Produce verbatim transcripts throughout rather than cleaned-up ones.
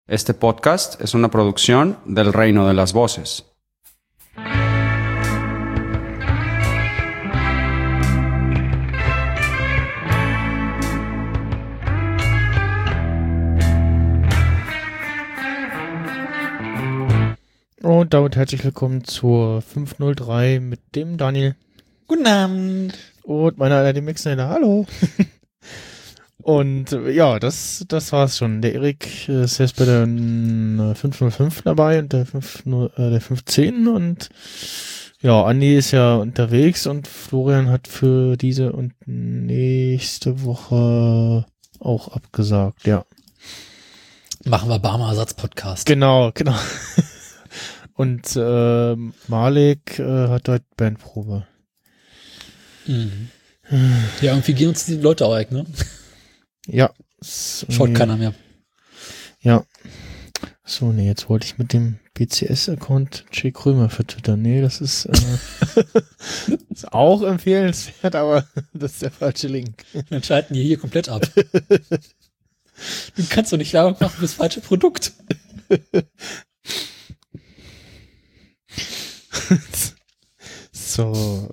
Este podcast es una producción del Reino de las Voces. Und damit herzlich willkommen zur fünf null drei mit dem Daniel. Guten Abend. Und meiner Alter, dem Mixnader. Hallo. Und äh, ja, das das war's schon. Der Erik äh, ist jetzt bei der äh, fünf null fünf dabei und der fünf null, äh, der fünf zehn und ja, Andi ist ja unterwegs und Florian hat für diese und nächste Woche auch abgesagt, ja. Machen wir Barmer-Ersatz-Podcast. Genau, genau. Und äh, Malik äh, hat heute Bandprobe. Mhm. Ja, irgendwie gehen uns die Leute auch weg, ne? Ja. Schaut keiner mehr. Ja. So, nee, jetzt wollte ich mit dem B C S-Account Jay Krömer vertwittern. Nee, das ist, äh, ist auch empfehlenswert, aber das ist der falsche Link. Dann schalten die hier komplett ab. Du kannst doch nicht Werbung machen fürs falsche Produkt. So.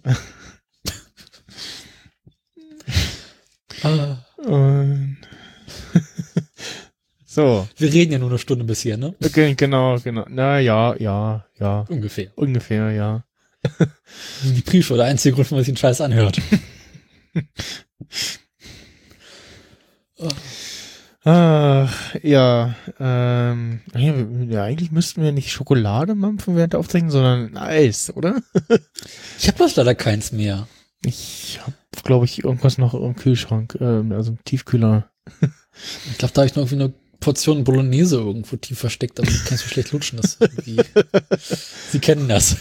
Ah. Und so. Wir reden ja nur eine Stunde bis hier, ne? Okay, genau, genau. Na ja, ja, ja. Ungefähr. Ungefähr, ja. Die Pre-Show, der einzige Grund, warum man sich den Scheiß anhört. Oh. Ach, ja, ähm, ja, ja, eigentlich müssten wir nicht Schokolade mampfen während der Aufzeichnung, sondern Eis, oder? Ich habe das leider keins mehr. Ich habe, glaube ich, irgendwas noch im Kühlschrank, ähm, also im Tiefkühler. Ich glaube, da habe ich noch irgendwie eine Portion Bolognese irgendwo tief versteckt, aber ich kann so schlecht lutschen. Das irgendwie. Sie kennen das.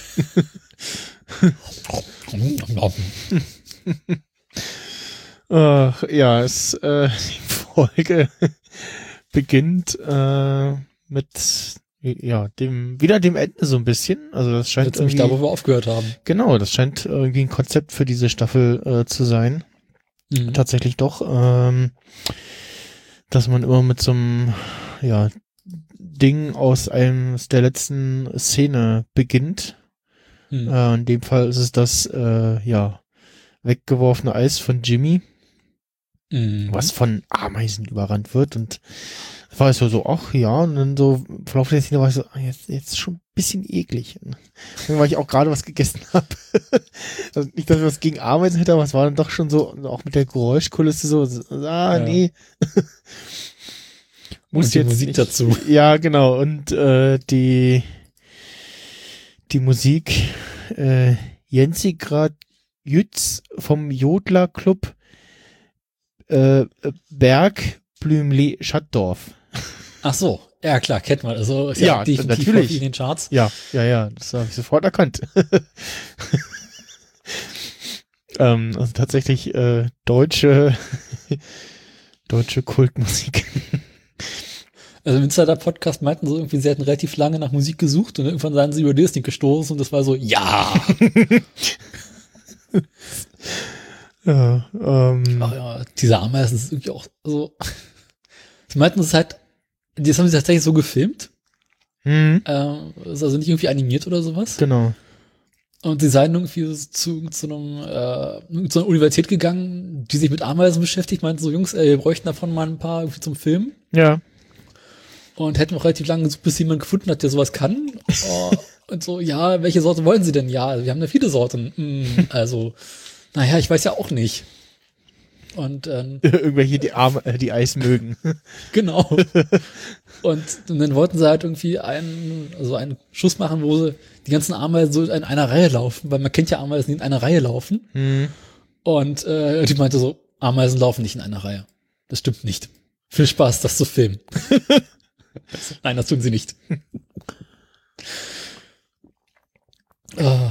Ach, ja, es, äh, die Folge beginnt äh, mit ja dem wieder dem Ende so ein bisschen. Also das scheint jetzt irgendwie da, wo wir aufgehört haben. Genau, das scheint irgendwie ein Konzept für diese Staffel äh, zu sein. Mhm. Tatsächlich doch, ähm, dass man immer mit so einem ja Ding aus einem aus der letzten Szene beginnt. Mhm. Äh, in dem Fall ist es das äh, ja weggeworfene Eis von Jimmy. Mhm. Was von Ameisen überrannt wird und das war so, so, ach ja, und dann so im Verlauf der Szene war ich so, ach, jetzt, jetzt schon ein bisschen eklig. Dann, weil ich auch gerade was gegessen habe. Also nicht, dass ich was gegen Ameisen hätte, aber es war dann doch schon so, auch mit der Geräuschkulisse so, so ah, ja. nee. Muss und die jetzt Musik nicht, dazu. Ja, genau, und äh, die die Musik äh, Jensi Grad Jütz vom Jodler Club Äh, Berg Blümli Schattdorf. Ach so, ja klar, kennt man. Also ist ja, ja definitiv natürlich in den Charts. Ja, ja, ja, das habe ich sofort erkannt. ähm, also tatsächlich äh, deutsche deutsche Kultmusik. Also im Insider-Podcast meinten sie irgendwie, sie hätten relativ lange nach Musik gesucht und irgendwann seien sie über das Ding gestoßen und das war so, ja. Ja, ähm. Ach ja, diese Ameisen ist irgendwie auch so. Sie meinten, es ist halt, das haben sie tatsächlich so gefilmt. Mhm. Ähm, ist also nicht irgendwie animiert oder sowas. Genau. Und sie seien irgendwie zu, zu, einem, äh, zu einer Universität gegangen, die sich mit Ameisen beschäftigt, meinten so, Jungs, ey, wir bräuchten davon mal ein paar irgendwie zum Filmen. Ja. Und hätten auch relativ lange gesucht, bis jemand gefunden hat, der sowas kann. Oh, und so, ja, welche Sorte wollen sie denn? Ja, also wir haben da viele Sorten. Mm, also, naja, ich weiß ja auch nicht. Und ähm, irgendwelche, die Arme, äh, die Eis mögen. Genau. Und, und dann wollten sie halt irgendwie einen, also einen Schuss machen, wo sie die ganzen Ameisen so in einer Reihe laufen, weil man kennt ja Ameisen, die in einer Reihe laufen. Mhm. Und äh, die meinte so, Ameisen laufen nicht in einer Reihe. Das stimmt nicht. Viel Spaß, das zu filmen. Nein, das tun sie nicht. oh.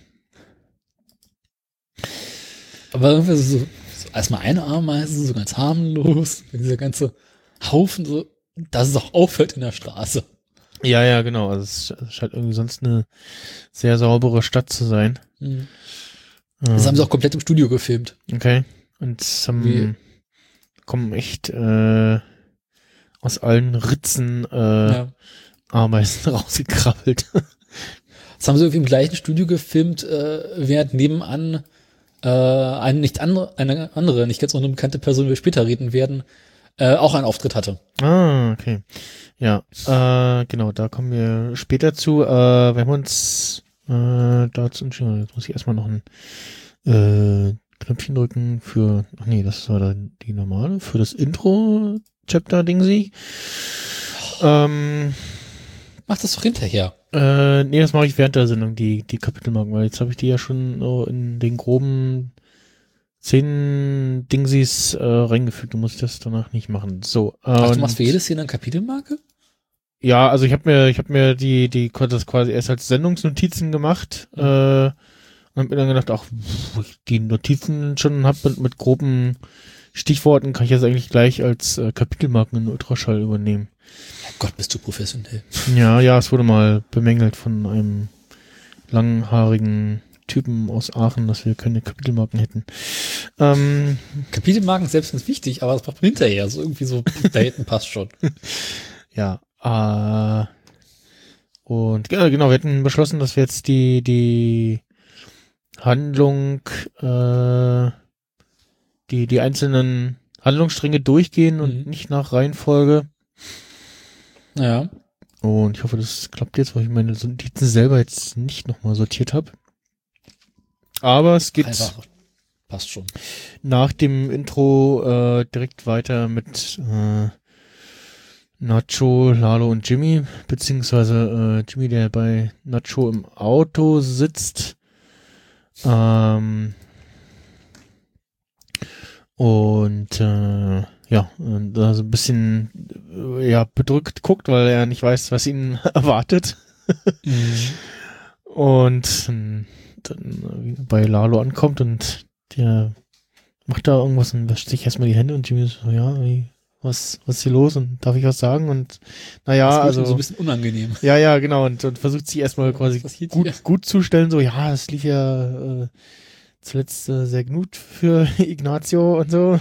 Aber irgendwie so, so erstmal eine Ameise, so ganz harmlos, dieser ganze Haufen, so, dass es auch auffällt in der Straße. Ja, ja, genau. Also es scheint irgendwie sonst eine sehr saubere Stadt zu sein. Mhm. Das ähm. haben sie auch komplett im Studio gefilmt. Okay. Und es haben, kommen echt äh, aus allen Ritzen äh, ja. Ameisen rausgekrabbelt. Das haben sie irgendwie im gleichen Studio gefilmt, äh, während nebenan äh, eine nicht andere, eine andere, nicht ganz unbekannte Person, die wir später reden werden, äh, auch einen Auftritt hatte. Ah, okay. Ja, äh, genau, da kommen wir später zu. Äh, wir haben uns äh, dazu entschieden, jetzt muss ich erstmal noch ein äh, Knöpfchen drücken für, ach nee, das war dann die normale, für das Intro-Chapter-Ding-Sie. Ähm, Mach das doch hinterher. Äh, nee, das mache ich während der Sendung, die, die Kapitelmarken, weil jetzt habe ich die ja schon so in den groben zehn Dingsies äh, reingefügt, du musst das danach nicht machen. So. Ach, du machst für jedes hier eine Kapitelmarke? Ja, also ich habe mir, ich habe mir die, die, das quasi erst als Sendungsnotizen gemacht, mhm. äh, und hab mir dann gedacht, ach, wo ich die Notizen schon hab mit, mit groben Stichworten, kann ich das eigentlich gleich als äh, Kapitelmarken in Ultraschall übernehmen. Ja, Gott, bist du professionell. Ja, ja, es wurde mal bemängelt von einem langhaarigen Typen aus Aachen, dass wir keine Kapitelmarken hätten. Ähm, Kapitelmarken selbst sind wichtig, aber das macht man hinterher. So irgendwie so, da hinten passt schon. Ja, äh, und genau, genau, wir hatten beschlossen, dass wir jetzt die, die Handlung, äh, die, die einzelnen Handlungsstränge durchgehen und mhm. nicht nach Reihenfolge. Ja. Und ich hoffe, das klappt jetzt, weil ich meine Notizen selber jetzt nicht nochmal sortiert habe. Aber es geht einfach, passt schon. Nach dem Intro äh, direkt weiter mit äh, Nacho, Lalo und Jimmy, beziehungsweise äh, Jimmy, der bei Nacho im Auto sitzt. Ähm, und äh, ja, da so ein bisschen äh, ja bedrückt guckt, weil er nicht weiß, was ihn erwartet. Mhm. Und äh, dann äh, bei Lalo ankommt und der macht da irgendwas und wäscht sich erstmal die Hände und Jimmy so, ja, wie, was, was ist hier los und darf ich was sagen? Und naja, also so ein bisschen unangenehm. Ja, ja, genau, und, und versucht sich erstmal quasi gut, gut zu stellen, so, ja, das lief ja äh, zuletzt äh, sehr gut für Ignacio und so.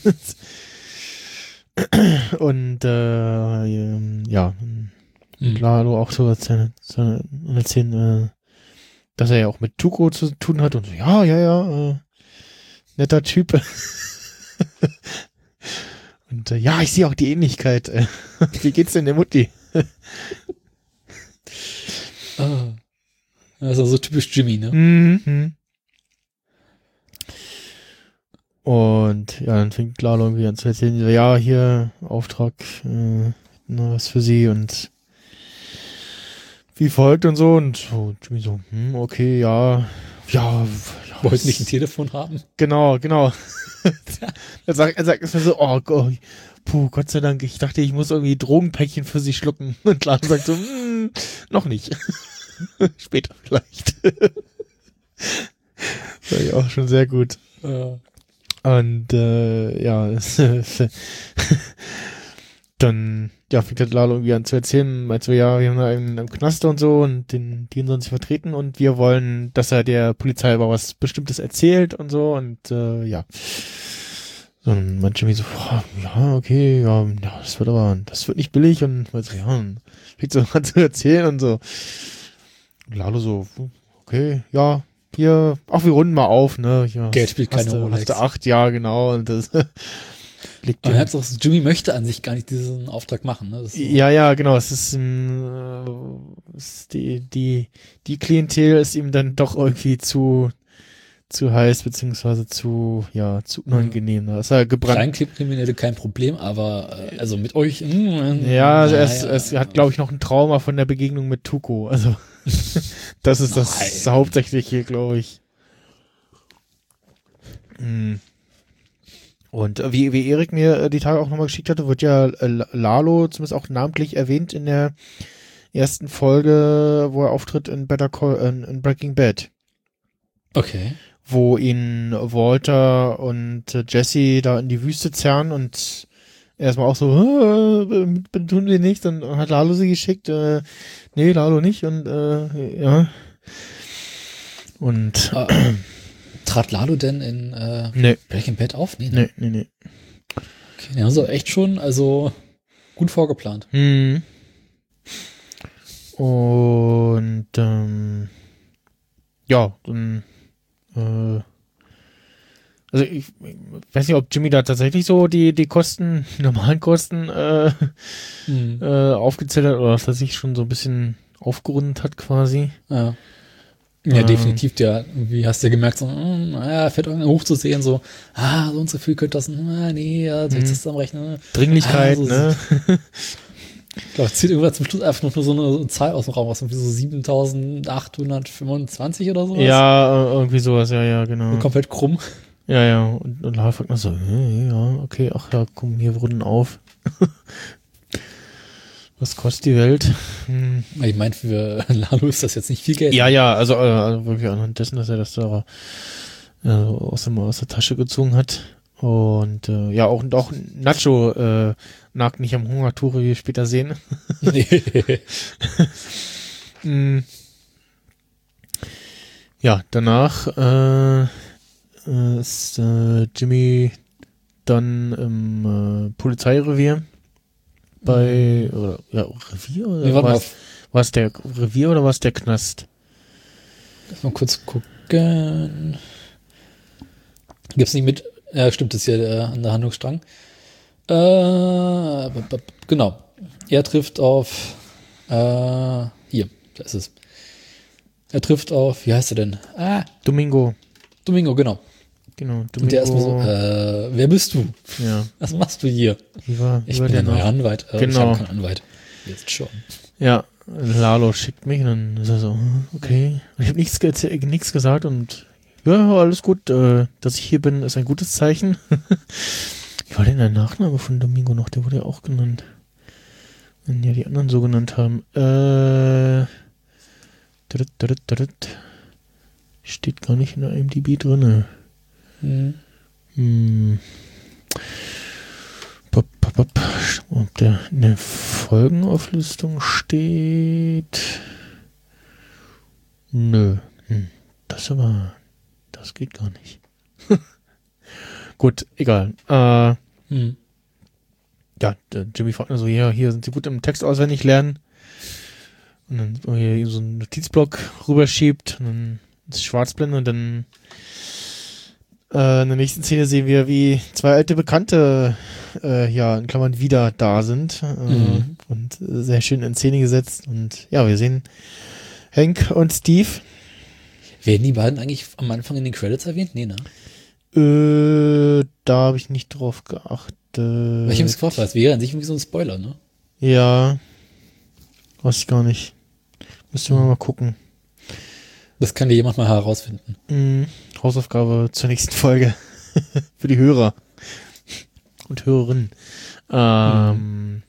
Und äh, ja, mhm. Lalo auch so erzählen, erzählen äh, dass er ja auch mit Tuco zu tun hat und so, ja, ja, ja, äh, netter Typ. Und äh, ja, ich sehe auch die Ähnlichkeit. Äh, wie geht's denn der Mutti? Ah. Das ist also typisch Jimmy, ne? Mhm. Und ja, dann fängt Lalo irgendwie an zu erzählen, ja, hier, Auftrag, äh, na, was für sie und wie folgt und so. Und so, Jimmy so, hm, okay, ja, ja. ja Wollt nicht ein Telefon haben? Genau, genau. er sagt, er sagt erstmal so, oh Gott, puh, Gott sei Dank, ich dachte, ich muss irgendwie Drogenpäckchen für sie schlucken. Und Lalo sagt so, hm, noch nicht. Später vielleicht. Das war ja auch schon sehr gut. Ja. Und äh, ja, dann ja, fängt halt Lalo irgendwie an zu erzählen, meint so, ja, wir haben da einen im Knast und so und den, den sollen sich vertreten und wir wollen, dass er der Polizei aber was Bestimmtes erzählt und so und äh, ja. Und manche irgendwie so, boah, ja, okay, ja, ja, das wird aber, das wird nicht billig und meint so, ja, und fängt so an zu erzählen und so. Und Lalo so, okay, ja, hier, ach, wir runden mal auf, ne? Ja, Geld spielt keine Rolle. Hast du acht, ja, genau. Und das liegt Aber auch, Jimmy möchte an sich gar nicht diesen Auftrag machen, ne? Das ist so. Ja, ja, genau. Es ist, äh, ist die, die, die Klientel ist ihm dann doch irgendwie zu, zu heiß, beziehungsweise zu, ja, zu unangenehm. Da ist er gebrannt. Kleinkriminelle kein Problem, aber, äh, also mit euch, mh, ja, also naja, es, es hat, glaube ich, noch ein Trauma von der Begegnung mit Tuco. Also, das ist das Nein. Hauptsächliche, glaube ich. Und wie, wie Erik mir die Tage auch nochmal geschickt hatte, wird ja Lalo zumindest auch namentlich erwähnt in der ersten Folge, wo er auftritt in Better Call, in, in Breaking Bad. Okay. Wo ihn Walter und Jesse da in die Wüste zerren und erstmal auch so, äh, tun wir nicht, dann hat Lalo sie geschickt, äh, nee, Lalo nicht und äh, ja. Und äh, trat Lalo denn in äh, nee. Breaking Bad auf? Nee, ne? Nee, nee, nee. Okay, ja, also echt schon, also Gut vorgeplant. Mhm. Und ähm, ja, dann äh, also ich, ich weiß nicht, ob Jimmy da tatsächlich so die die Kosten, die normalen Kosten äh, Mhm. äh, aufgezählt hat oder dass er sich schon so ein bisschen aufgerundet hat quasi. Ja. Ja, Ähm. definitiv, der, irgendwie hast du gemerkt, so, hm, naja, fährt irgendwie hoch zu sehen, so, ah, so und so viel könnte das, ah, nee, ja, soll ich Mhm. das zusammenrechnen? Dringlichkeit, Ah, so, ne? Ich glaube, zieht irgendwann zum Schluss einfach nur so eine Zahl aus dem Raum raus, irgendwie so siebentausendachthundertfünfundzwanzig oder sowas. Ja, irgendwie sowas, ja, ja, genau. So komplett krumm. Ja, ja, und, und Lara fragt noch so, äh, ja, okay, ach ja, komm, hier wurden auf. Was kostet die Welt? Hm. Ich meine, für Lalo ist das jetzt nicht viel Geld. Ja, ja, also, äh, also wirklich anhand dessen, dass er das da äh, aus, dem, aus der Tasche gezogen hat. Und äh, ja, auch, und auch Nacho äh, nagt nicht am Hungertuch, wie wir später sehen. Nee. mm. Ja, danach äh, äh, ist äh, Jimmy dann im äh, Polizeirevier bei, Mhm. oder, ja, Revier? Oder Nee, warte mal. war es der Revier oder war es der Knast? Lass mal kurz gucken. Gibt's nicht mit, ja, stimmt, das ist ja äh, an der Handlungsstrang. Äh, b- b- genau. Er trifft auf, äh, hier, da ist es. Er trifft auf, wie heißt er denn? Ah, Domingo. Domingo, genau. Genau, Domingo. Und der ist mal so, äh, wer bist du? Ja. Was machst du hier? Wie war, wie Ich war bin der der neue noch? Anwalt. Äh, Genau. Ich habe keinen Anwalt. Jetzt schon. Ja, Lalo schickt mich und dann ist er so, hm, okay. Ich habe nichts, ge nichts gesagt und ja, alles gut. Äh, dass ich hier bin, ist ein gutes Zeichen. Wie war denn der Nachname von Domingo noch? Der wurde ja auch genannt. Wenn ja die anderen so genannt haben. Äh, dritt, dritt, dritt. Steht gar nicht in der I M D B drinne. Hm. Hm. Pop, pop, pop. Ob der in der Folgenauflistung steht? Nö. Hm. Das aber, das geht gar nicht. Gut, egal. Äh, Hm. ja, der Jimmy fragt nur so, ja, hier sind Sie gut im Text auswendig lernen. Und dann hier so einen Notizblock rüberschiebt und dann ist Schwarzblende und dann äh, in der nächsten Szene sehen wir, wie zwei alte Bekannte äh, ja, in Klammern wieder da sind äh, Mhm. und sehr schön in Szene gesetzt und ja, wir sehen Hank und Steve. Werden die beiden eigentlich am Anfang in den Credits erwähnt? Nee, ne? Äh, da habe ich nicht drauf geachtet. Weil ich habe es gefragt, weil es wäre an sich irgendwie so ein Spoiler, ne? Ja, weiß ich gar nicht. Müsste man mal gucken. Das kann dir jemand mal herausfinden. Mhm. Hausaufgabe zur nächsten Folge. Für die Hörer. Und Hörerinnen. Ähm,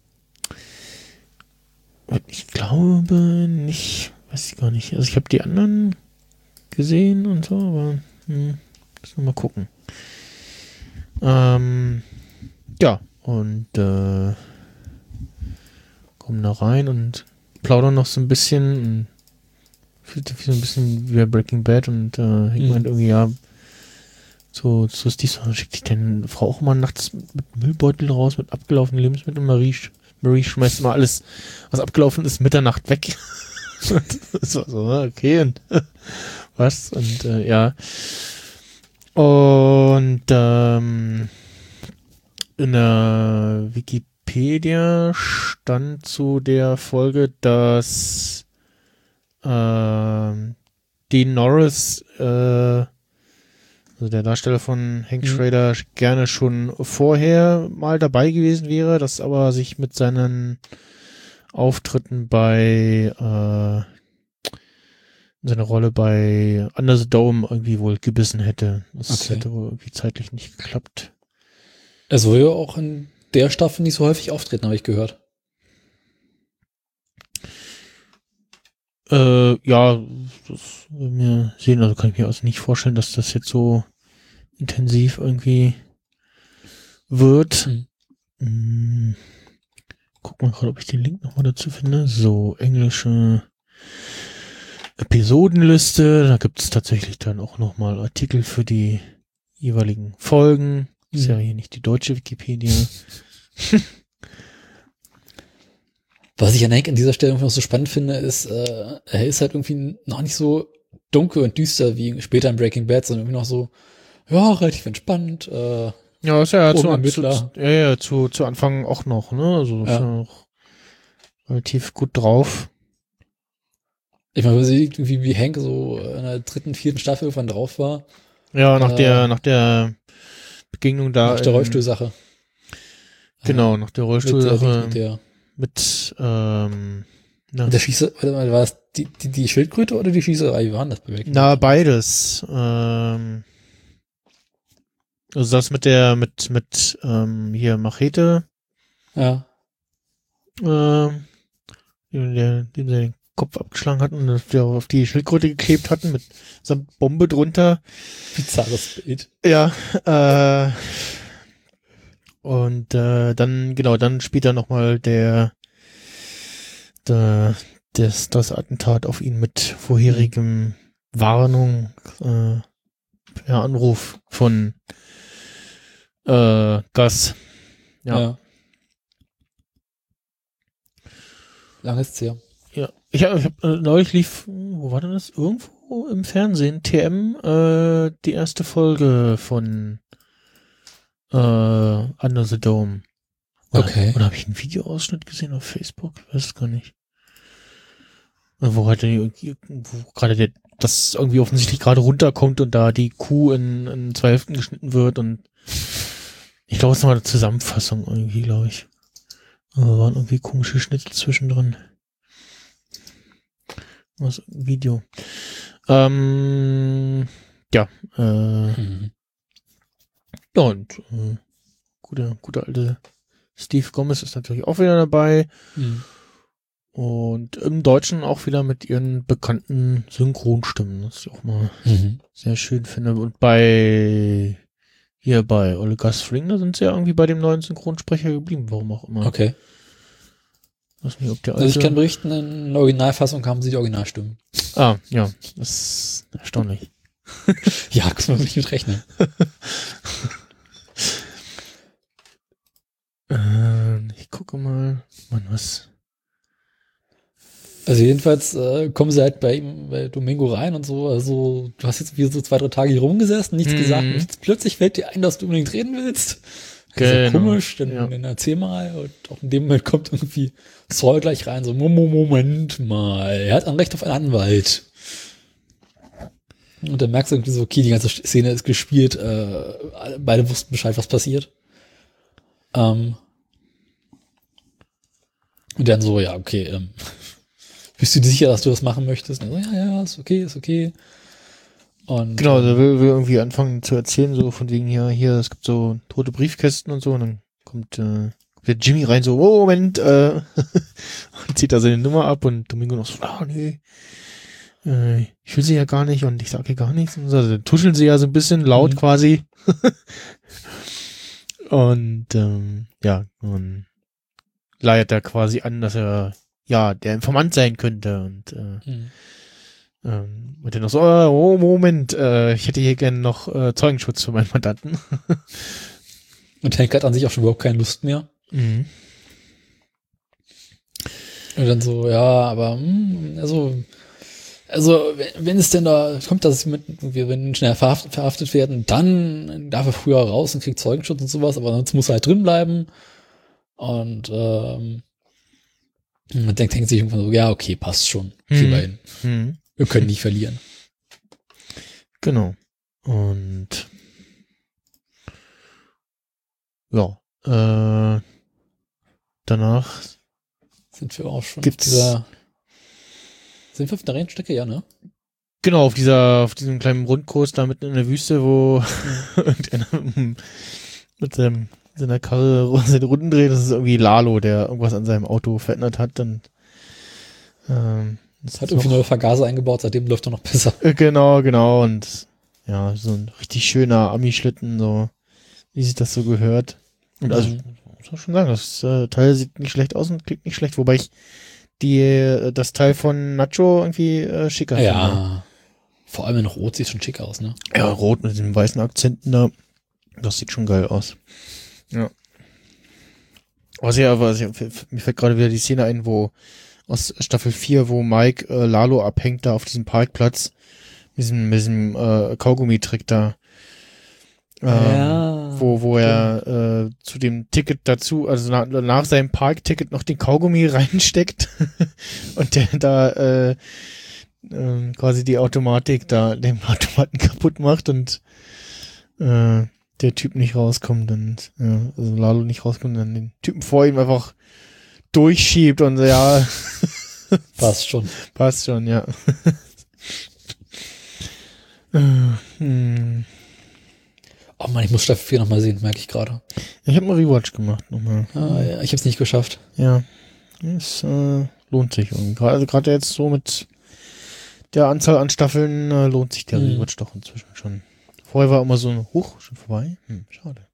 ich glaube nicht. Weiß ich gar nicht. Also ich habe die anderen gesehen und so, aber hm, müssen wir mal gucken. Ähm, ja, und äh, kommen da rein und plaudern noch so ein bisschen und fühlt sich so ein bisschen wie bei Breaking Bad und äh, Hank Mhm. meint irgendwie, ja, so, so ist dies, so schickt sich deine Frau auch mal nachts mit Müllbeutel raus, mit abgelaufenen Lebensmitteln. Marie, sch- Marie schmeißt immer alles, was abgelaufen ist, Mitternacht weg. Das war so, okay, und was? Und äh, ja. Und ähm, in der Wikipedia stand zu der Folge, dass ähm, Dean Norris, äh, also der Darsteller von Hank Mhm. Schrader, gerne schon vorher mal dabei gewesen wäre, das aber sich mit seinen Auftritten bei äh, seine Rolle bei Under the Dome irgendwie wohl gebissen hätte. Das Okay. hätte wohl irgendwie zeitlich nicht geklappt. Er soll ja auch in der Staffel nicht so häufig auftreten, habe ich gehört. Äh, ja, das werden wir sehen. Also kann ich mir also nicht vorstellen, dass das jetzt so intensiv irgendwie wird. Mhm. Hm. Guck mal gerade, ob ich den Link nochmal dazu finde. So, englische Episodenliste. Da gibt es tatsächlich dann auch nochmal Artikel für die jeweiligen Folgen. Ist ja Mhm. hier nicht die deutsche Wikipedia. Was ich an Hank an dieser Stelle noch so spannend finde, ist, äh, er ist halt irgendwie noch nicht so dunkel und düster wie später in Breaking Bad, sondern irgendwie noch so, ja, relativ entspannt. Äh, ja, ist ja zu, Ermittler. zu, ja, ja, zu, zu Anfang auch noch, ne? Also, ist Ja. ja noch relativ gut drauf. Ich meine, wie, wie Hank so in der dritten, vierten Staffel irgendwann drauf war. Ja, nach Äh, der, nach der Begegnung da. Nach der in- Rollstuhlsache. Genau, nach der Mit der, Rollstuhlsache. mit der, Mit, ähm, na, mit der Schieße, warte mal, war das die, die, die Schildkröte oder die Schießerei? Wie war denn das bei Breaking na, Bad? beides. Ähm, also das mit der, mit, mit, ähm, hier Machete, Ja. ähm, dem, der, dem sie den Kopf abgeschlagen hatten und auf die- auf die Schildkröte geklebt hatten mit samt Bombe drunter. Bizarres Bild. Ja, äh, und äh, dann, genau, dann später nochmal der, der das, das Attentat auf ihn mit vorherigem Warnung, äh, per Anruf von äh, Gus. Ja. Ja. Lange ist's her. Ja. Ich habe ich hab, äh, neulich lief, wo war denn das? Irgendwo im Fernsehen, T M, äh, die erste Folge von äh, Under the Dome. Oder, Okay. Oder habe ich einen Videoausschnitt gesehen auf Facebook? Ich weiß es gar nicht. Wo halt irgendwie, wo gerade der, das irgendwie offensichtlich gerade runterkommt und da die Kuh in, in zwei Hälften geschnitten wird und ich glaube, es ist nochmal eine Zusammenfassung irgendwie, glaube ich. Aber waren irgendwie komische Schnitte zwischendrin. Was, Video. Ähm, ja, äh, Mhm. ja, und äh, guter, guter alte Steve Gomez ist natürlich auch wieder dabei. Mhm. Und im Deutschen auch wieder mit ihren bekannten Synchronstimmen, was ich auch mal Mhm. sehr schön finde. Und bei hier bei Ole Gus Fring, da sind sie ja irgendwie bei dem neuen Synchronsprecher geblieben, warum auch immer. Okay. Ich weiß nicht, ob der alte... Also ich kann berichten, in der Originalfassung haben sie die Originalstimmen. Ah, ja, das ist erstaunlich. Ja, kann man nicht mit rechnen. äh, ich gucke mal, Mann, was... Also jedenfalls äh, kommen sie halt bei ihm, bei Domingo rein und so. Also du hast jetzt wie so zwei, drei Tage hier rumgesessen, nichts Mhm. gesagt. Und jetzt plötzlich fällt dir ein, dass du unbedingt reden willst. Das ist ja Genau. komisch, dann, Ja. dann erzähl mal. Und auch in dem Moment kommt irgendwie Saul gleich rein, so, Mo- Moment mal, er hat ein Recht auf einen Anwalt. Und dann merkst du irgendwie so, okay, die ganze Szene ist gespielt, äh, beide wussten Bescheid, was passiert. Ähm, und dann so, ja, okay, ähm, bist du dir sicher, dass du das machen möchtest? Und er so, ja, ja, ist okay, ist okay. Und, Genau, also will, will irgendwie anfangen zu erzählen, so von wegen hier, hier, es gibt so tote Briefkästen und so, und dann kommt äh, der Jimmy rein, so, oh, Moment, äh, und zieht da seine Nummer ab und Domingo noch so, ah, nee, äh, ich will sie ja gar nicht und ich sage hier gar nichts. Und so, also dann tuscheln sie ja so ein bisschen laut Mhm. quasi. Und ähm, ja, und leiert er quasi an, dass er ja der Informant sein könnte und äh, Mhm. ähm, und dann noch so, oh, Moment, äh, ich hätte hier gerne noch äh, Zeugenschutz für meinen Mandanten. Und Hank hat an sich auch schon überhaupt keine Lust mehr. Mhm. Und dann so, ja, aber, hm, also, also, wenn, wenn es denn da kommt, dass mit, wir, wenn schnell verhaftet, verhaftet werden, dann darf er früher raus und kriegt Zeugenschutz und sowas, aber sonst muss er halt drin bleiben. Und, ähm, man denkt, denkt sich irgendwann so, ja, okay, passt schon. Mhm. Mhm. Mhm. Wir können nicht verlieren. Genau. Und ja, äh, danach Sind wir auch schon Gibt's- auf dieser, sind wir auf der Rennstrecke, ja, ne? genau auf dieser, auf diesem kleinen Rundkurs da mitten in der Wüste, wo irgendeiner mit seinem, seiner Karre seine Runden dreht. Das ist irgendwie Lalo, der irgendwas an seinem Auto verändert hat. Dann ähm, das Hat ist irgendwie noch- neue Vergaser eingebaut, seitdem läuft er noch besser. Äh, Genau, genau. Und ja, so ein richtig schöner Ami-Schlitten, so wie sich das so gehört. Und also, Mhm. muss man schon sagen, das äh, Teil sieht nicht schlecht aus und klingt nicht schlecht, wobei ich die äh, das Teil von Nacho irgendwie äh, schicker finde. Ja. Vor allem in Rot sieht schon schick aus, ne? Ja, rot mit den weißen Akzenten da. Das sieht schon geil aus. Ja. Was ja, was ja, mir fällt gerade wieder die Szene ein, wo aus Staffel vier, wo Mike äh, Lalo abhängt da auf diesem Parkplatz, mit diesem, mit diesem äh, Kaugummi-Trick da. Ähm, ja, wo, wo er äh, zu dem Ticket dazu, also na, nach seinem Parkticket noch den Kaugummi reinsteckt und der da äh, äh, quasi die Automatik da, den Automaten kaputt macht und äh, der Typ nicht rauskommt und ja, also Lalo nicht rauskommt und dann den Typen vor ihm einfach durchschiebt und so, ja. Passt schon. Passt schon, ja. hm. Oh Mann, ich muss Staffel vier nochmal sehen, merke ich gerade. Ich habe mal Rewatch gemacht nochmal. Ah, ja, ich habe es nicht geschafft. Ja, es äh, lohnt sich irgendwie. Also gerade jetzt so mit der Anzahl an Staffeln äh, lohnt sich der mhm. Rewatch doch inzwischen schon. Vorher war immer so ein Hoch, schon vorbei. Hm, schade.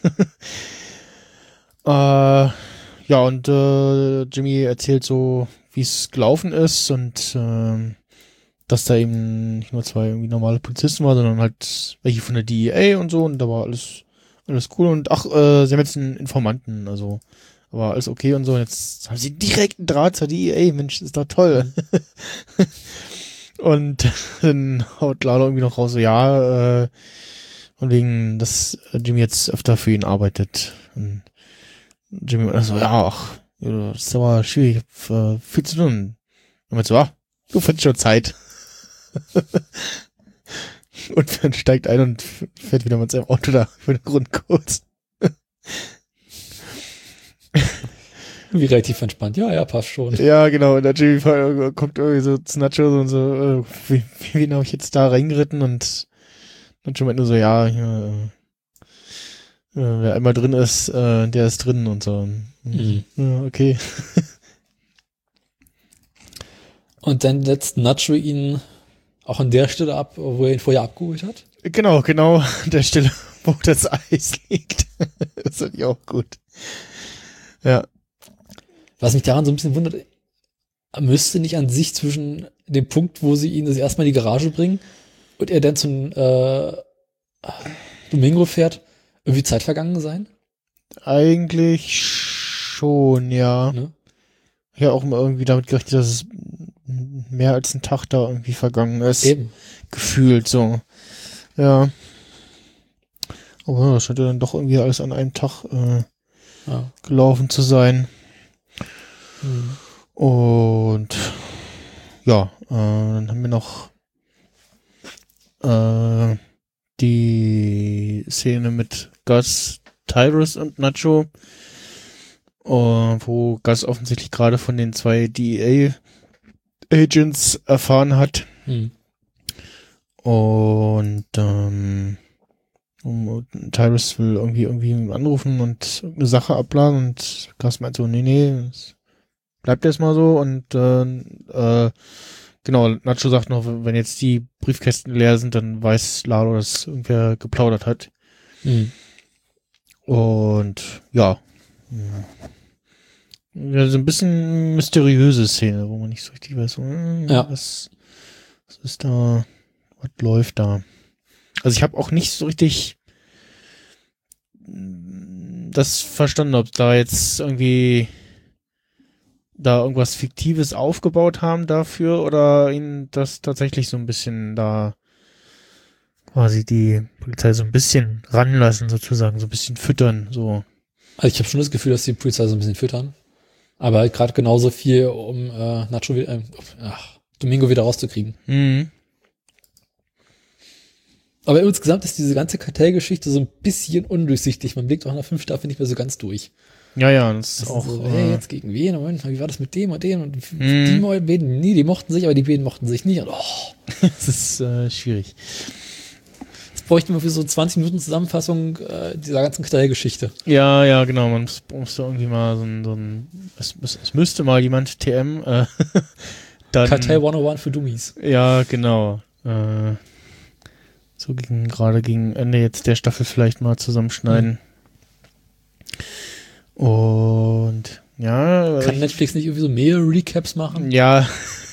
Ja, äh, ja und äh, Jimmy erzählt so, wie es gelaufen ist und äh, dass da eben nicht nur zwei irgendwie normale Polizisten waren, sondern halt welche von der D E A und so und da war alles alles cool und ach, äh, sie haben jetzt einen Informanten, also war alles okay und so und jetzt haben sie direkt einen Draht zur D E A, Mensch, das ist doch toll. Und dann haut Lalo irgendwie noch raus, so ja, äh, von wegen, dass Jimmy jetzt öfter für ihn arbeitet. Und Jimmy war so, ja, ach, das ist aber schwierig, ich hab äh, viel zu tun. Und man so, ah, du findest schon Zeit. Und dann steigt ein und fährt wieder mit seinem Auto da für den Grundkurs. Wie relativ entspannt. Ja, ja, passt schon. Ja, genau. Und der Jimmy kommt irgendwie so zu Nacho und so, äh, wie, wie, wie habe ich jetzt da reingeritten? Und Nacho meint nur so, ja, hier, äh, wer einmal drin ist, äh, der ist drin und so. Mhm. Ja, okay. Und dann setzt Nacho ihn auch an der Stelle ab, wo er ihn vorher abgeholt hat? Genau, genau an der Stelle, wo das Eis liegt. Das finde ich auch gut. Ja. Was mich daran so ein bisschen wundert, müsste nicht an sich zwischen dem Punkt, wo sie ihn das erste Mal in die Garage bringen und er dann zum äh, Domingo fährt, irgendwie Zeit vergangen sein? Eigentlich schon, ja. Ne? Ich habe auch immer irgendwie damit gerechnet, dass es mehr als ein Tag da irgendwie vergangen ist. Eben. Gefühlt so. Ja. Aber das scheint ja dann doch irgendwie alles an einem Tag äh, ja. gelaufen zu sein. Mhm. Und ja, äh, dann haben wir noch äh, die Szene mit Gus, Tyrus und Nacho, äh, wo Gus offensichtlich gerade von den zwei D E A-Agents erfahren hat. Mhm. Und ähm, um, Tyrus will irgendwie irgendwie anrufen und eine Sache abladen und Gus meint so, nee, nee, bleibt erstmal so und äh, äh, genau, Nacho sagt noch, wenn jetzt die Briefkästen leer sind, dann weiß Lalo, dass irgendwer geplaudert hat. Mhm. Und ja. Ja, so ein bisschen mysteriöse Szene, wo man nicht so richtig weiß, hm, ja. was, was ist da, was läuft da. Also ich habe auch nicht so richtig das verstanden, ob da jetzt irgendwie da irgendwas Fiktives aufgebaut haben dafür oder ihnen das tatsächlich so ein bisschen da quasi die Polizei so ein bisschen ranlassen sozusagen, so ein bisschen füttern, so. Also ich habe schon das Gefühl, dass die Polizei so ein bisschen füttern, aber halt gerade genauso viel, um äh, Nacho, äh, ach, Domingo wieder rauszukriegen. Mhm. Aber insgesamt ist diese ganze Kartellgeschichte so ein bisschen undurchsichtig. Man blickt auch nach fünf Staffeln nicht mehr so ganz durch. Ja, ja, das, das ist auch. So, hey, jetzt gegen wen? Moment, wie war das mit dem und dem? Und mm. die beiden, nee, die mochten sich, aber die beiden mochten sich nicht. Und, oh. Das ist äh, schwierig. Jetzt bräuchten wir für so zwanzig Minuten Zusammenfassung äh, dieser ganzen Kartellgeschichte. Ja, ja, genau. Man muss, muss da irgendwie mal so ein, so ein es, es, es müsste mal jemand T M äh, dann, Kartell hundertundeins für Dummies. Ja, genau. Äh, so gegen, gerade gegen Ende jetzt der Staffel vielleicht mal zusammenschneiden. Mhm. Und ja. Kann Netflix nicht irgendwie so mehrere Recaps machen? Ja.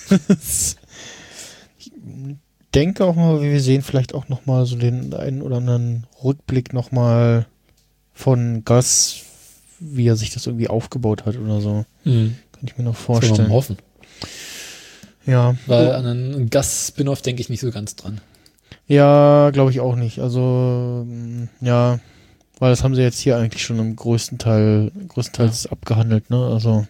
Ich denke auch mal, wir sehen vielleicht auch noch mal so den einen oder anderen Rückblick noch mal von Gus wie er sich das irgendwie aufgebaut hat oder so. Mhm. Kann ich mir noch Das wollen wir vorstellen. mal hoffen. Ja. Weil an einen Gast-Spin-Off denke ich nicht so ganz dran. Ja, glaube ich auch nicht. Also, mh, ja, weil das haben sie jetzt hier eigentlich schon im größten Teil, größtenteils ja. abgehandelt, ne? Also.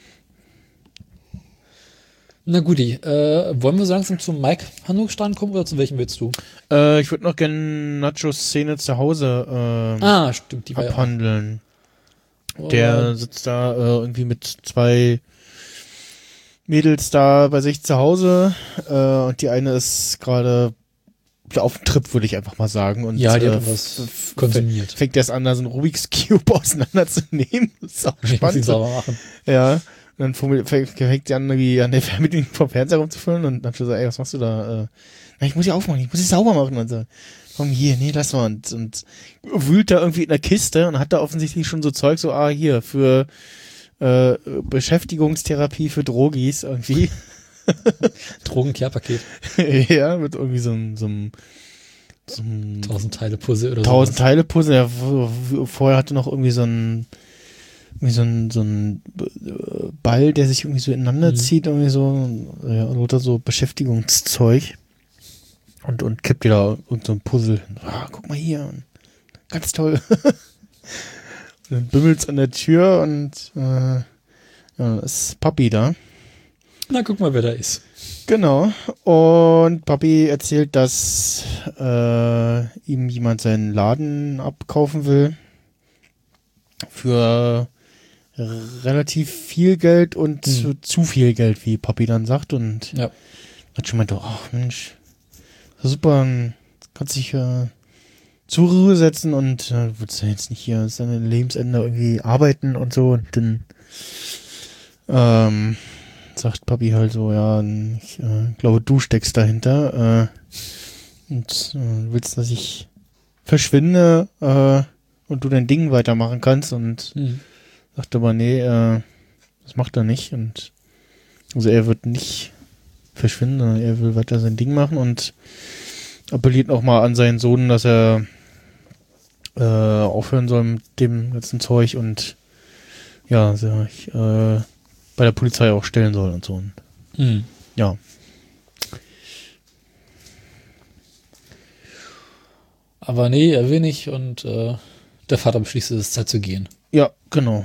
Na guti, äh, wollen wir so langsam zum Mike-Handlungsstrang kommen oder zu welchem willst du? Äh, ich würde noch gerne Nachos Szene zu Hause äh, ah, stimmt, die war abhandeln. Ja Der sitzt da äh, irgendwie mit zwei Mädels da bei sich zu Hause äh, und die eine ist gerade auf dem Trip, würde ich einfach mal sagen. Und, ja, die äh, hat was f- konsumiert. Fängt erst an, da so einen Rubik's Cube auseinanderzunehmen. Das ist auch Ich muss ihn spannend. sauber machen. Ja. Und dann fängt die an, irgendwie an der Fernbedienung vom Fernseher rumzufüllen und dann so, ey, was machst du da? Äh, na, ich muss sie aufmachen, ich muss sie sauber machen und so. Komm hier, nee, lass mal. Und, und wühlt da irgendwie in der Kiste und hat da offensichtlich schon so Zeug, so, ah, hier, für äh, Beschäftigungstherapie für Drogis irgendwie. Drogen-Care-Paket. Ja, mit irgendwie so einem, so einem, so einem Tausend-Teile-Puzzle oder so. Tausend-Teile-Puzzle. Ja, vorher hatte noch irgendwie so ein irgendwie so ein, so ein Ball, der sich irgendwie so ineinander mhm. zieht, irgendwie so, ja, oder so Beschäftigungszeug. Und, und kippt dir da irgend so ein Puzzle hin. Ah, guck mal hier. Ganz toll. Und dann bimmelt's an der Tür und äh, ja, ist Papi da. Na, guck mal, wer da ist. Genau. Und Papi erzählt, dass äh, ihm jemand seinen Laden abkaufen will. Für relativ viel Geld und hm. zu, zu viel Geld, wie Papi dann sagt. Und ja. hat schon meint, ach Mensch, super, kannst dich äh, zur Ruhe setzen und äh, willst du jetzt nicht hier seine Lebensende irgendwie arbeiten und so. Und dann ähm, sagt Papi halt so, ja, ich äh, glaube, du steckst dahinter äh, und äh, willst, dass ich verschwinde äh, und du dein Ding weitermachen kannst und mhm. sagt aber, nee, äh, das macht er nicht und also er wird nicht verschwinden, sondern er will weiter sein Ding machen und appelliert auch mal an seinen Sohn, dass er äh, aufhören soll mit dem ganzen Zeug und ja, sich äh, bei der Polizei auch stellen soll und so. Und, mhm. Ja. Aber nee, er will nicht und äh, der Vater beschließt, es ist Zeit zu gehen. Ja, genau.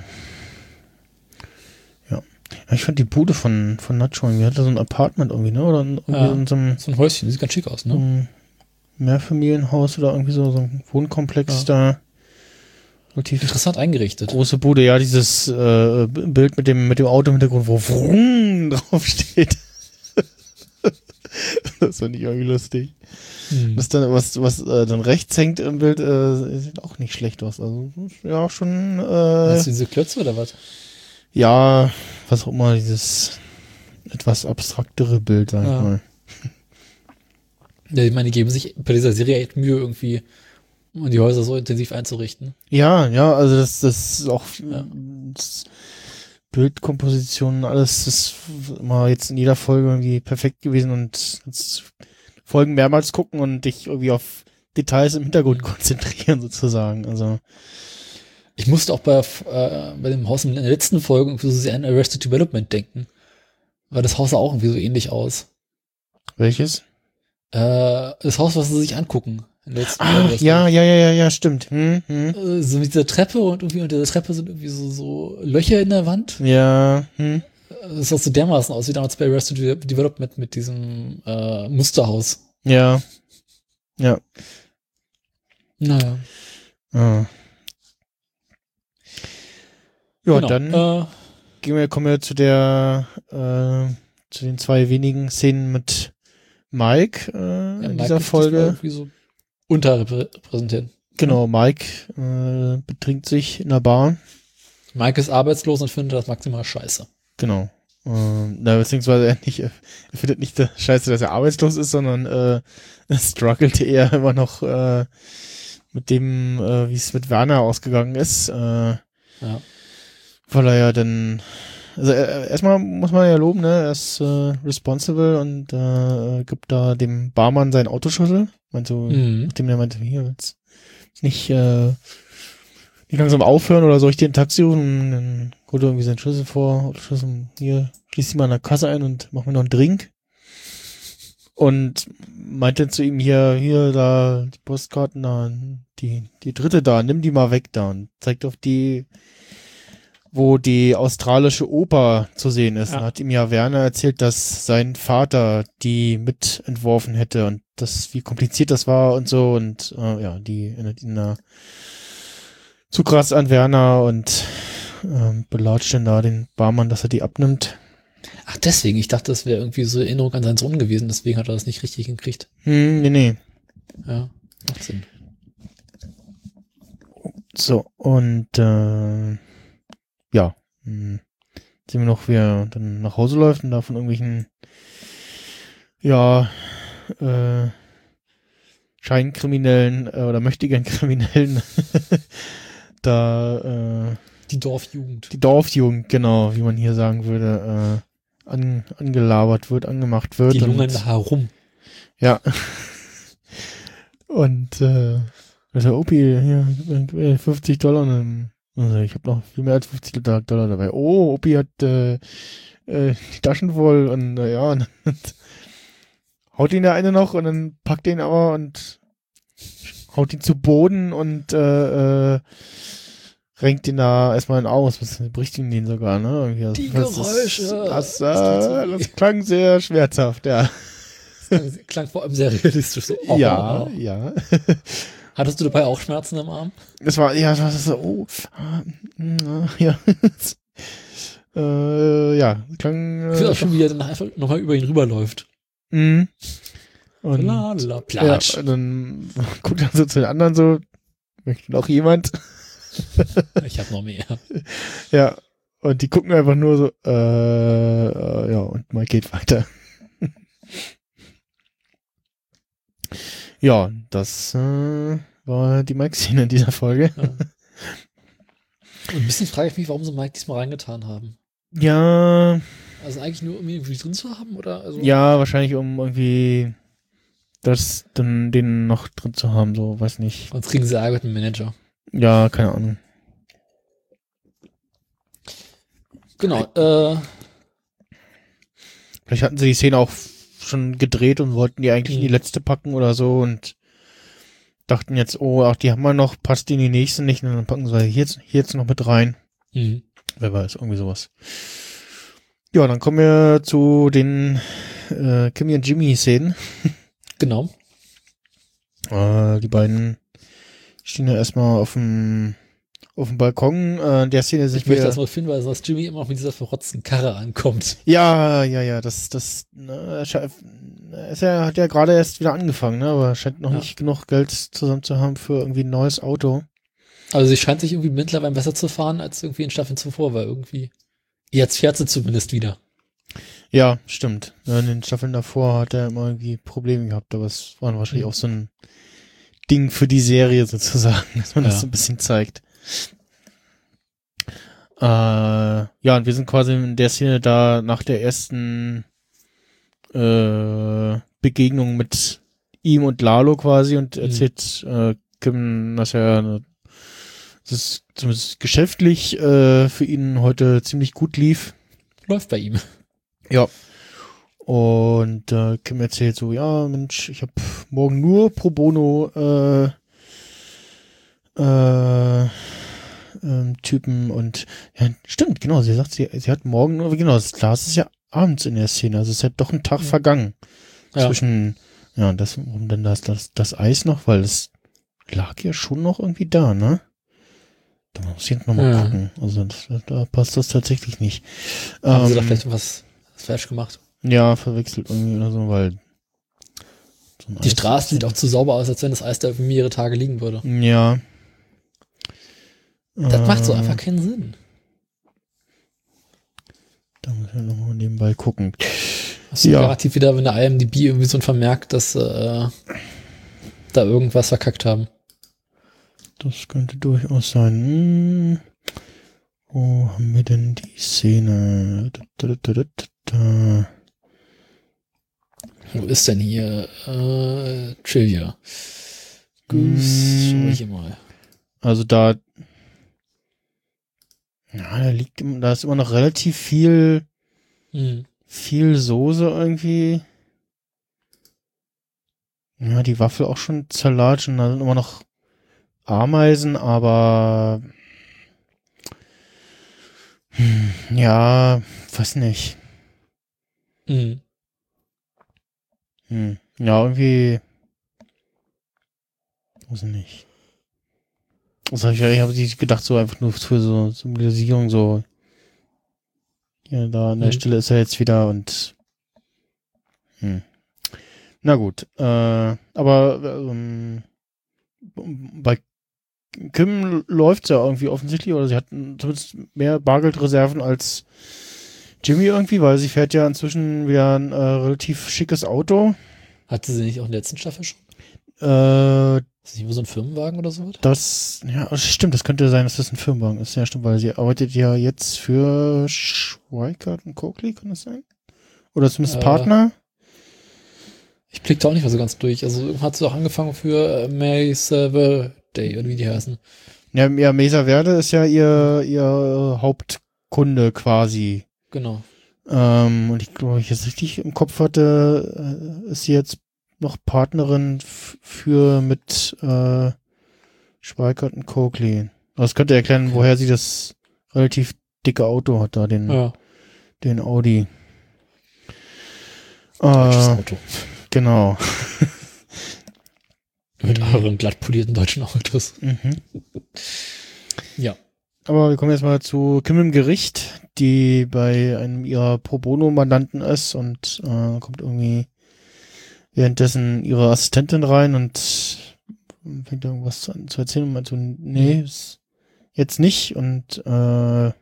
Ja. Ich fand die Bude von, von Nacho irgendwie, hat da so ein Apartment irgendwie, ne? Oder irgendwie ja, in so, einem, so ein Häuschen, sieht ganz schick aus, ne? Ein Mehrfamilienhaus oder irgendwie so, so ein Wohnkomplex ja. da. Relativ interessant eingerichtet. Große Bude, ja, dieses äh, Bild mit dem, mit dem Auto im Hintergrund, wo Vroom draufsteht. Das fand ich irgendwie lustig. Hm. Was dann, was, was äh, dann rechts hängt im Bild, äh, sieht auch nicht schlecht aus. Also, ja, schon. Äh, Hast du diese Klötze oder was? Ja, was auch immer, dieses etwas abstraktere Bild, sag ja. ich mal. Ja, ich meine, die geben sich bei dieser Serie echt Mühe, irgendwie um die Häuser so intensiv einzurichten. Ja, ja, also das, das ist auch ja. das Bildkomposition, alles ist immer jetzt in jeder Folge irgendwie perfekt gewesen und jetzt Folgen mehrmals gucken und dich irgendwie auf Details im Hintergrund konzentrieren sozusagen. Also ich musste auch bei, äh, bei dem Haus in der letzten Folge irgendwie so sehr an Arrested Development denken, weil das Haus sah auch irgendwie so ähnlich aus. Welches? Äh, das Haus, was sie sich angucken. In der letzten ah, Folge, ja, ja, ja, ja, ja, stimmt. Hm, hm. So mit dieser Treppe und irgendwie unter der Treppe sind irgendwie so, so Löcher in der Wand. Ja, hm. Das sah so dermaßen aus wie damals bei Arrested Development mit diesem äh, Musterhaus. Ja. Ja. Naja. Ah. Ja, genau. dann äh, gehen wir, kommen wir zu der, äh, zu den zwei wenigen Szenen mit Mike äh, ja, in Mike dieser Folge. Irgendwie so unterrepräsentiert. Genau, Mike äh, betrinkt sich in der Bar. Mike ist arbeitslos und findet das maximal scheiße. Genau. Äh, na, beziehungsweise er nicht, er findet nicht das Scheiße, dass er arbeitslos ist, sondern äh, er struggelt eher immer noch äh, mit dem, äh, wie es mit Werner ausgegangen ist. Äh, ja. Weil er ja dann, also er, erstmal muss man ja loben, ne, er ist äh, responsible und äh, gibt da dem Barmann seinen Autoschlüssel. Meint so, mhm. nachdem der meinte, hier, jetzt nicht, äh, ich langsam aufhören oder soll ich dir ein Taxi rufen? Dann holt er irgendwie seinen Schlüssel vor, Schlüssel, hier, schließ dich mal an der Kasse ein und mach mir noch einen Drink. Und meinte zu ihm hier, hier, da, die Postkarten da, die, die dritte da, nimm die mal weg da und zeigt auf die, wo die australische Oper zu sehen ist. Ja. Und hat ihm ja Werner erzählt, dass sein Vater die mitentworfen hätte und das, wie kompliziert das war und so und äh, ja, die erinnert ihn da zu krass an Werner und ähm, belatscht dann da den Barmann, dass er die abnimmt. Ach, deswegen. Ich dachte, das wäre irgendwie so Erinnerung an seinen Sohn gewesen. Deswegen hat er das nicht richtig gekriegt. Hm, nee, nee. Ja, macht Sinn. So, und äh, ja, mh, sehen wir noch, wie er dann nach Hause läuft und da von irgendwelchen ja, äh, Scheinkriminellen äh, oder mächtigen Kriminellen da äh, Die Dorfjugend. die Dorfjugend, genau, wie man hier sagen würde, äh, an, angelabert wird, angemacht wird. Die lungern und, da herum. Ja. Und äh, also Opi, hier, gib mir fünfzig Dollar. Und dann, also ich habe noch viel mehr als fünfzig Dollar dabei. Oh, Opi hat äh, äh, die Taschen voll und äh, ja, und, und haut ihn der eine noch und dann packt ihn aber und haut ihn zu Boden und äh, äh, renkt ihn da erstmal in aus, was bricht ihn den sogar, ne? Irgendwie das, Die das Geräusche. Ist, das, Das äh, tut weh. das klang sehr schmerzhaft, ja. Das klang vor allem sehr realistisch. So, oh, Ja, oh. ja. Hattest du dabei auch Schmerzen im Arm? Das war, ja, das ist so, oh, ah, mm, ja. äh, ja, klang. Ich finde Äh, auch schon, wie er dann einfach nochmal über ihn rüberläuft. mh. Und, La, la, platsch. ja, und dann guckt er so zu den anderen so, möchte noch jemand? Ich habe noch mehr. Ja, und die gucken einfach nur so, äh, äh, ja, und mal geht weiter. Ja, das äh, war die Mike-Szene in dieser Folge. Ja. Und ein bisschen frage ich mich, warum sie Mike diesmal reingetan haben. Ja, Also eigentlich nur, um ihn irgendwie drin zu haben, oder? Also, ja, wahrscheinlich um irgendwie das dann den noch drin zu haben, so, weiß nicht. sonst kriegen sie Ärger mit dem Manager. Ja, keine Ahnung. Genau, äh, Vielleicht hatten sie die Szene auch schon gedreht und wollten die eigentlich in die Mhm. letzte packen oder so und dachten jetzt, oh, ach, die haben wir noch, passt die in die nächste nicht, und dann packen sie hier jetzt, hier jetzt noch mit rein. mhm. Wer weiß, irgendwie sowas. Ja, dann kommen wir zu den äh, Kimmy und Jimmy Szenen. Genau. Äh, die beiden stehen ja erstmal auf dem auf dem Balkon. Äh, der Szene sind Ich möchte wir. das mal finden, weil dass Jimmy immer noch mit dieser verrotzten Karre ankommt. Ja, ja, ja, das, das, ne, sche- ist ja, hat ja gerade erst wieder angefangen, ne, aber scheint noch Ja. nicht genug Geld zusammen zu haben für irgendwie ein neues Auto. Also sie scheint sich irgendwie mittlerweile besser zu fahren als irgendwie in Staffeln zuvor, weil irgendwie jetzt fährt sie zumindest wieder. Ja, stimmt. Ja, in den Staffeln davor hat er immer irgendwie Probleme gehabt, aber es war wahrscheinlich Mhm. auch so ein Ding für die Serie sozusagen, dass man Ja. das so ein bisschen zeigt. Äh, ja, und wir sind quasi in der Szene da nach der ersten äh, Begegnung mit ihm und Lalo quasi und Mhm. erzählt äh, Kim, dass er dass es zumindest geschäftlich äh, für ihn heute ziemlich gut lief. Läuft bei ihm. Ja. Und äh, Kim erzählt so, ja, Mensch, ich habe morgen nur pro bono äh, äh, ähm, Typen und ja, stimmt, genau, sie sagt, sie, sie hat morgen nur, genau, das Glas ist ja abends in der Szene, also es ist ja doch ein Tag Ja. vergangen. Ja. Zwischen, ja, und das, warum denn das, das, das Eis noch, weil es lag ja schon noch irgendwie da, ne? Da muss ich jetzt nochmal Ja. gucken. Also das, da passt das tatsächlich nicht. Haben sie da Ähm, vielleicht was falsch gemacht? Ja, verwechselt irgendwie oder so, weil so ein Die Eis- Straße sieht auch zu sauber aus, als wenn das Eis da irgendwie mehrere Tage liegen würde. Ja. Das macht so Äh, einfach keinen Sinn. Da muss ich nochmal nebenbei gucken. Hast du Ja. garantiert wieder, wenn der I M D B irgendwie so ein Vermerk, dass äh, da irgendwas verkackt haben. Das könnte durchaus sein. Hm. Wo haben wir denn die Szene? Da, da, da, da, da, da. Wo ist denn hier äh, Trivia? Goose, Mm. schau ich hier mal. Also da Ja, da liegt, da ist immer noch relativ viel, Mhm. viel Soße irgendwie. Ja, die Waffel auch schon zerlatscht und da sind immer noch Ameisen, aber hm, ja, weiß nicht. Mhm. Hm. Ja, irgendwie weiß nicht. Das habe ich, ich habe sich gedacht, so einfach nur für so Symbolisierung, so ja, da an der Mhm. Stelle ist er jetzt wieder und hm. Na gut, äh, aber ähm, bei Kim läuft's ja irgendwie offensichtlich, oder sie hat zumindest mehr Bargeldreserven als Jimmy irgendwie, weil sie fährt ja inzwischen wieder ein äh, relativ schickes Auto. Hatte sie nicht auch in der letzten Staffel schon? Äh, Ist das nicht nur so ein Firmenwagen oder so? das, ja, das stimmt, das könnte sein, dass das ein Firmenwagen ist. Ja, stimmt, weil sie arbeitet ja jetzt für Schweikart und Coakley, kann das sein? Oder zumindest Äh, Partner? Ich blick da auch nicht mehr so ganz durch. Also hat sie auch angefangen für äh, May Server Day oder wie die heißen. Ja, ja, Mesa Verde ist ja ihr, ihr Hauptkunde quasi. Genau. Ähm, und ich glaube, ich jetzt richtig im Kopf hatte, äh, ist sie jetzt noch Partnerin f- für mit äh, Schweikart und Coakley. Das könnte erklären, Okay. woher sie das relativ dicke Auto hat, da den, Ja, den Audi. deutsches Äh, Auto. genau. Mit Mhm. euren glatt polierten deutschen Autos. Mhm. Ja. Aber wir kommen jetzt mal zu Kim im Gericht, die bei einem ihrer Pro Bono-Mandanten ist und äh, kommt irgendwie währenddessen ihre Assistentin rein und fängt irgendwas an zu erzählen und meint so, nee, Mhm. ist jetzt nicht und äh,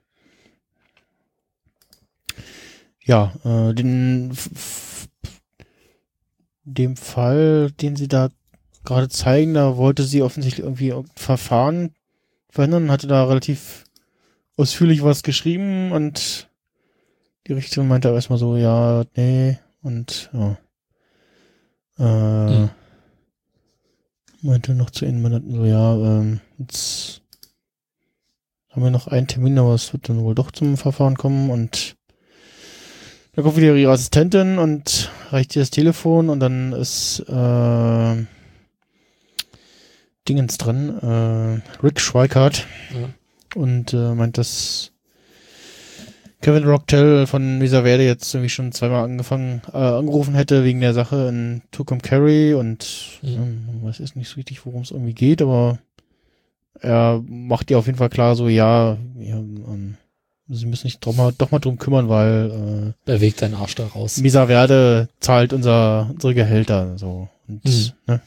ja, äh, den f- f- dem Fall, den sie da gerade zeigen, da wollte sie offensichtlich irgendwie irgendein Verfahren verhindern, hatte da relativ ausführlich was geschrieben und die Richterin meinte aber erstmal so, ja, nee, und ja. Äh, Mhm. meinte noch zu ihren Mandanten so, ja, ähm, jetzt haben wir noch einen Termin, aber es wird dann wohl doch zum Verfahren kommen und dann kommt wieder ihre Assistentin und reicht ihr das Telefon und dann ist äh, Dingens dran, äh, Rick Schweikart Ja. und äh, meint, dass Kevin Rocktel von Mesa Verde jetzt irgendwie schon zweimal angefangen, äh, angerufen hätte wegen der Sache in Tucumcari und Mhm. ja, man weiß jetzt nicht so richtig, worum es irgendwie geht, aber er macht ihr auf jeden Fall klar, so ja, ja ähm, sie müssen sich doch mal, doch mal drum kümmern, weil Beweg deinen Arsch da raus. äh, Mesa Verde zahlt unser, unsere Gehälter so und Mhm. ne,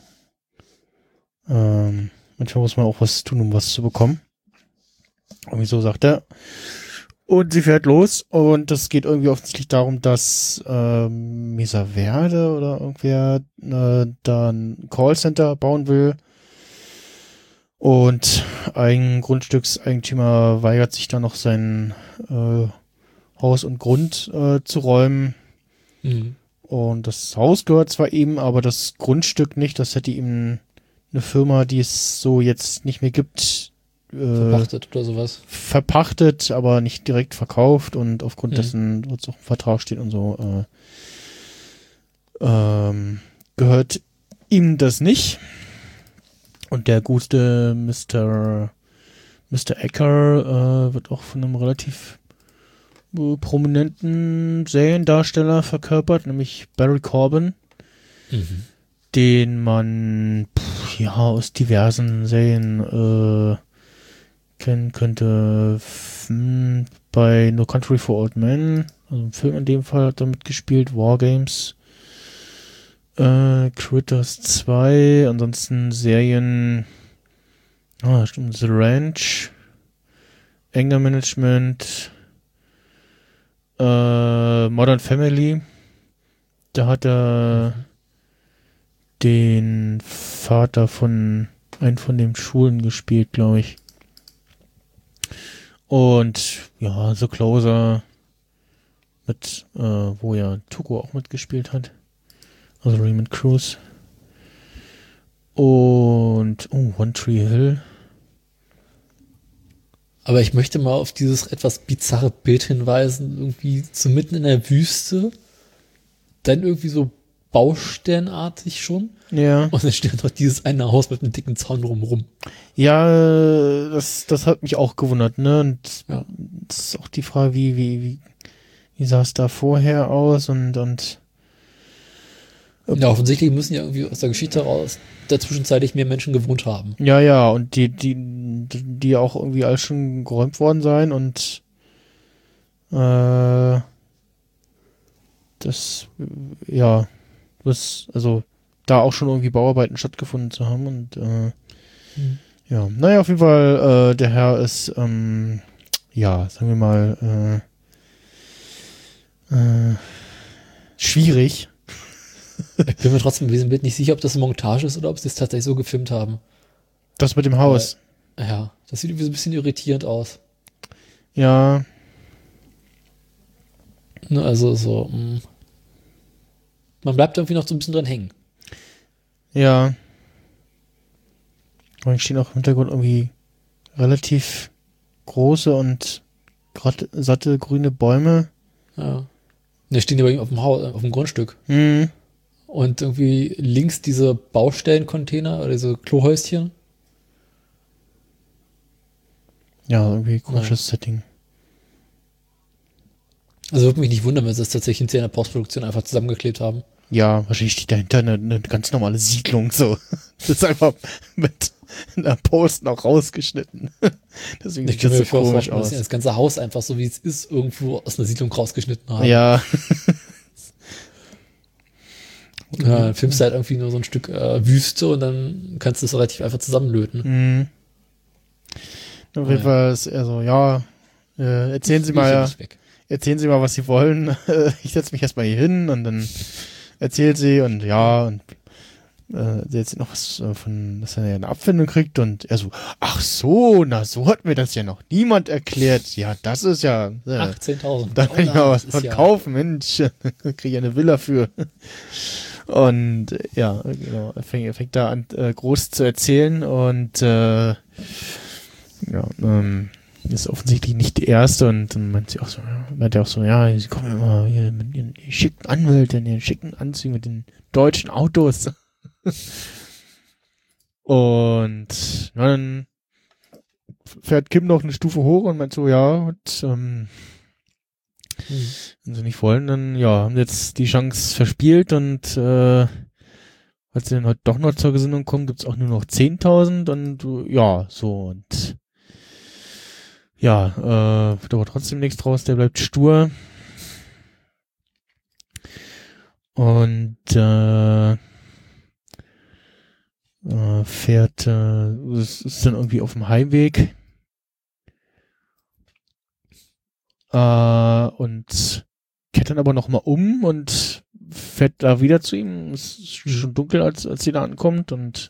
ähm, manchmal muss man auch was tun, um was zu bekommen. Irgendwie so sagt er. Und sie fährt los und es geht irgendwie offensichtlich darum, dass ähm, Mesa Verde oder irgendwer äh, da ein Callcenter bauen will. Und ein Grundstückseigentümer weigert sich dann noch sein äh, Haus und Grund äh, zu räumen. Mhm. Und das Haus gehört zwar ihm, aber das Grundstück nicht. Das hätte ihm eine Firma, die es so jetzt nicht mehr gibt, äh, Verpachtet oder sowas. verpachtet, aber nicht direkt verkauft. Und aufgrund Mhm. dessen wird es auch im Vertrag stehen und so. Äh, ähm, gehört ihm das nicht. Und der gute Mister Mister Ecker äh, wird auch von einem relativ äh, prominenten Seriendarsteller verkörpert, nämlich Barry Corbin, Mhm. den man pff, ja aus diversen Serien äh, kennen könnte. F- m, bei No Country for Old Men, also im Film in dem Fall hat er mitgespielt, Wargames, äh, Critters zwei, ansonsten Serien, ah, stimmt, The Ranch, Anger Management, äh, Modern Family. Da hat er Mhm. den Vater von einem von den Schulen gespielt, glaube ich. Und ja, The Closer mit, äh, wo ja Tuco auch mitgespielt hat. Also Raymond Cruz. Und oh, One Tree Hill. Aber ich möchte mal auf dieses etwas bizarre Bild hinweisen, irgendwie so mitten in der Wüste, dann irgendwie so baustellenartig schon. Ja. Und dann steht noch dieses eine Haus mit einem dicken Zaun drumherum. Ja, das, das hat mich auch gewundert, ne? Und Ja. das ist auch die Frage, wie, wie, wie, wie sah es da vorher aus und, und Ja, offensichtlich müssen ja irgendwie aus der Geschichte heraus dazwischenzeitlich mehr Menschen gewohnt haben. ja, ja, und die, die, die auch irgendwie alles schon geräumt worden sein und äh, das, ja, das, also da auch schon irgendwie Bauarbeiten stattgefunden zu haben und äh, Hm. ja, naja, auf jeden Fall, äh, der Herr ist, ähm, ja, sagen wir mal, äh, äh, schwierig. Ich bin mir trotzdem bei diesem Bild nicht sicher, ob das eine Montage ist oder ob sie es tatsächlich so gefilmt haben. Das mit dem Haus. Ja, das sieht irgendwie so ein bisschen irritierend aus. Ja, Ne, also so, mh. Man bleibt irgendwie noch so ein bisschen dran hängen. ja. Und stehen auch im Hintergrund irgendwie relativ große und grad satte grüne Bäume. Ja. Und da stehen die bei ihm auf dem Haus, auf dem Grundstück. Mhm. Und irgendwie links diese Baustellencontainer oder diese Klohäuschen. Ja, irgendwie komisches Setting. Also würde mich nicht wundern, wenn sie das tatsächlich hinterher in der Postproduktion einfach zusammengeklebt haben. Ja, wahrscheinlich steht dahinter eine, eine ganz normale Siedlung, so. Das ist einfach mit einer Post noch rausgeschnitten. Deswegen Ich sieht kann das mir so vorstellen, komisch dass aus. sie das ganze Haus einfach so wie es ist irgendwo aus einer Siedlung rausgeschnitten haben. Ja. Ja, dann filmst du halt irgendwie nur so ein Stück äh, Wüste und dann kannst du es relativ einfach zusammenlöten. Mhm. Auf jeden Ja. Fall ist er so, ja, äh, erzählen Sie Ich will mal, nicht weg. erzählen Sie mal, was Sie wollen. Ich setze mich erstmal hier hin und dann erzählt sie und ja, und äh, sie erzählt noch was äh, von, dass er ja eine Abfindung kriegt und er so, ach so, na so hat mir das ja noch niemand erklärt. Ja, das ist ja, äh, achtzehntausend. da kann ich mal was das ist von ja- kaufen, Mensch, kriege ich eine Villa für. Und äh, ja, genau, er fängt, er fängt da an, äh, groß zu erzählen und äh, ja, ähm, ist offensichtlich nicht die erste und dann meint sie auch so, ja, meint er auch so, ja, sie kommen immer hier mit ihren schicken Anwälten, ihren schicken Anzügen, mit den deutschen Autos. Und dann fährt Kim noch eine Stufe hoch und meint so, ja, und, ähm, Hm. wenn sie nicht wollen, dann ja, haben sie jetzt die Chance verspielt und äh, als sie dann heute doch noch zur Gesinnung kommen, gibt's auch nur noch zehntausend und äh, ja, so und ja, äh, wird aber trotzdem nichts draus, der bleibt stur. Und äh, äh, fährt, äh, es ist dann irgendwie auf dem Heimweg. Äh, und kehrt dann aber nochmal um und fährt da wieder zu ihm. Es ist schon dunkel, als, als sie da ankommt und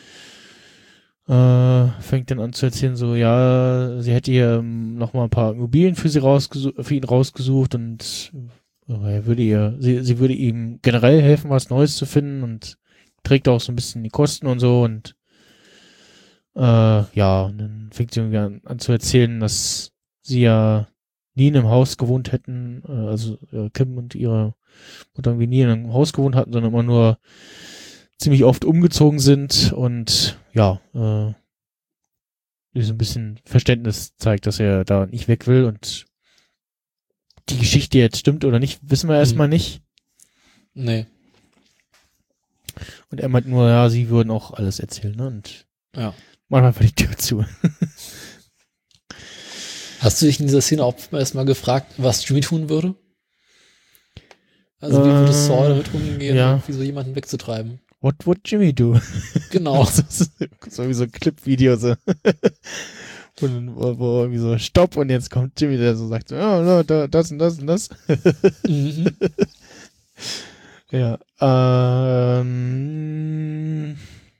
äh, fängt dann an zu erzählen, so, ja, sie hätte hier noch mal ein paar Immobilien für sie rausgesucht, für ihn rausgesucht und äh, er würde ihr, sie, sie würde ihm generell helfen, was Neues zu finden und trägt auch so ein bisschen die Kosten und so und äh, ja, und dann fängt sie irgendwie an, an zu erzählen, dass sie ja nie in einem Haus gewohnt hätten, äh, also äh, Kim und ihre Mutter irgendwie nie in einem Haus gewohnt hatten, sondern immer nur ziemlich oft umgezogen sind und ja, äh, die so ein bisschen Verständnis zeigt, dass er da nicht weg will und die Geschichte jetzt stimmt oder nicht, wissen wir erstmal Hm. nicht. Nee. Und er meint nur, ja, sie würden auch alles erzählen, ne? Und Ja. machen einfach die Tür zu. Hast du dich in dieser Szene auch erstmal gefragt, was Jimmy tun würde? Also wie würde Äh, Saul damit umgehen, ja. irgendwie so jemanden wegzutreiben? What would Jimmy do? Genau. Das ist so wie so ein Clip-Video, so. Und wo, wo irgendwie so Stopp und jetzt kommt Jimmy, der so sagt, so, ja, ja, da, das und das und das. Mhm. Ja, ähm,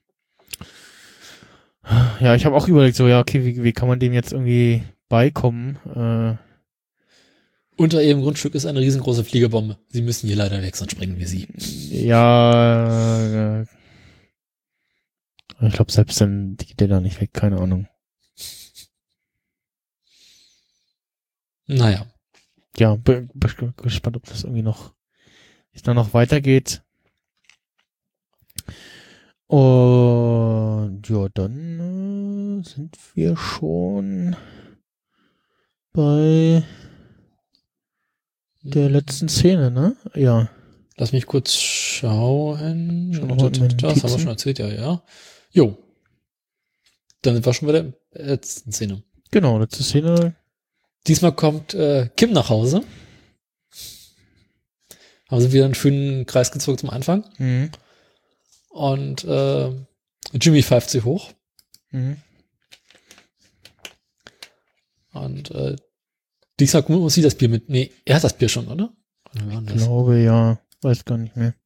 ja, ich habe auch überlegt, so, ja, okay, wie, wie kann man dem jetzt irgendwie beikommen? Äh, Unter ihrem Grundstück ist eine riesengroße Fliegerbombe. Sie müssen hier leider weg, sonst sprengen wir sie. ja, äh, ich glaube, selbst dann geht der da nicht weg, keine Ahnung. Naja. Ja, bin, bin gespannt, ob das irgendwie noch, wie es dann noch weitergeht. Und ja, dann äh, sind wir schon bei der letzten Szene, ne? Ja. Lass mich kurz schauen. Schon noch Das haben wir schon erzählt, ja, ja. Jo. Dann sind wir schon bei der letzten Szene. Genau, letzte Szene. Diesmal kommt äh, Kim nach Hause. Haben sie wieder einen schönen Kreis gezogen zum Anfang. Mhm. Und äh, Jimmy pfeift sie hoch. Mhm. Und äh, diesmal muss sie das Bier mit. Nee, er hat das Bier schon, oder? Ich glaube, ja. Weiß gar nicht mehr.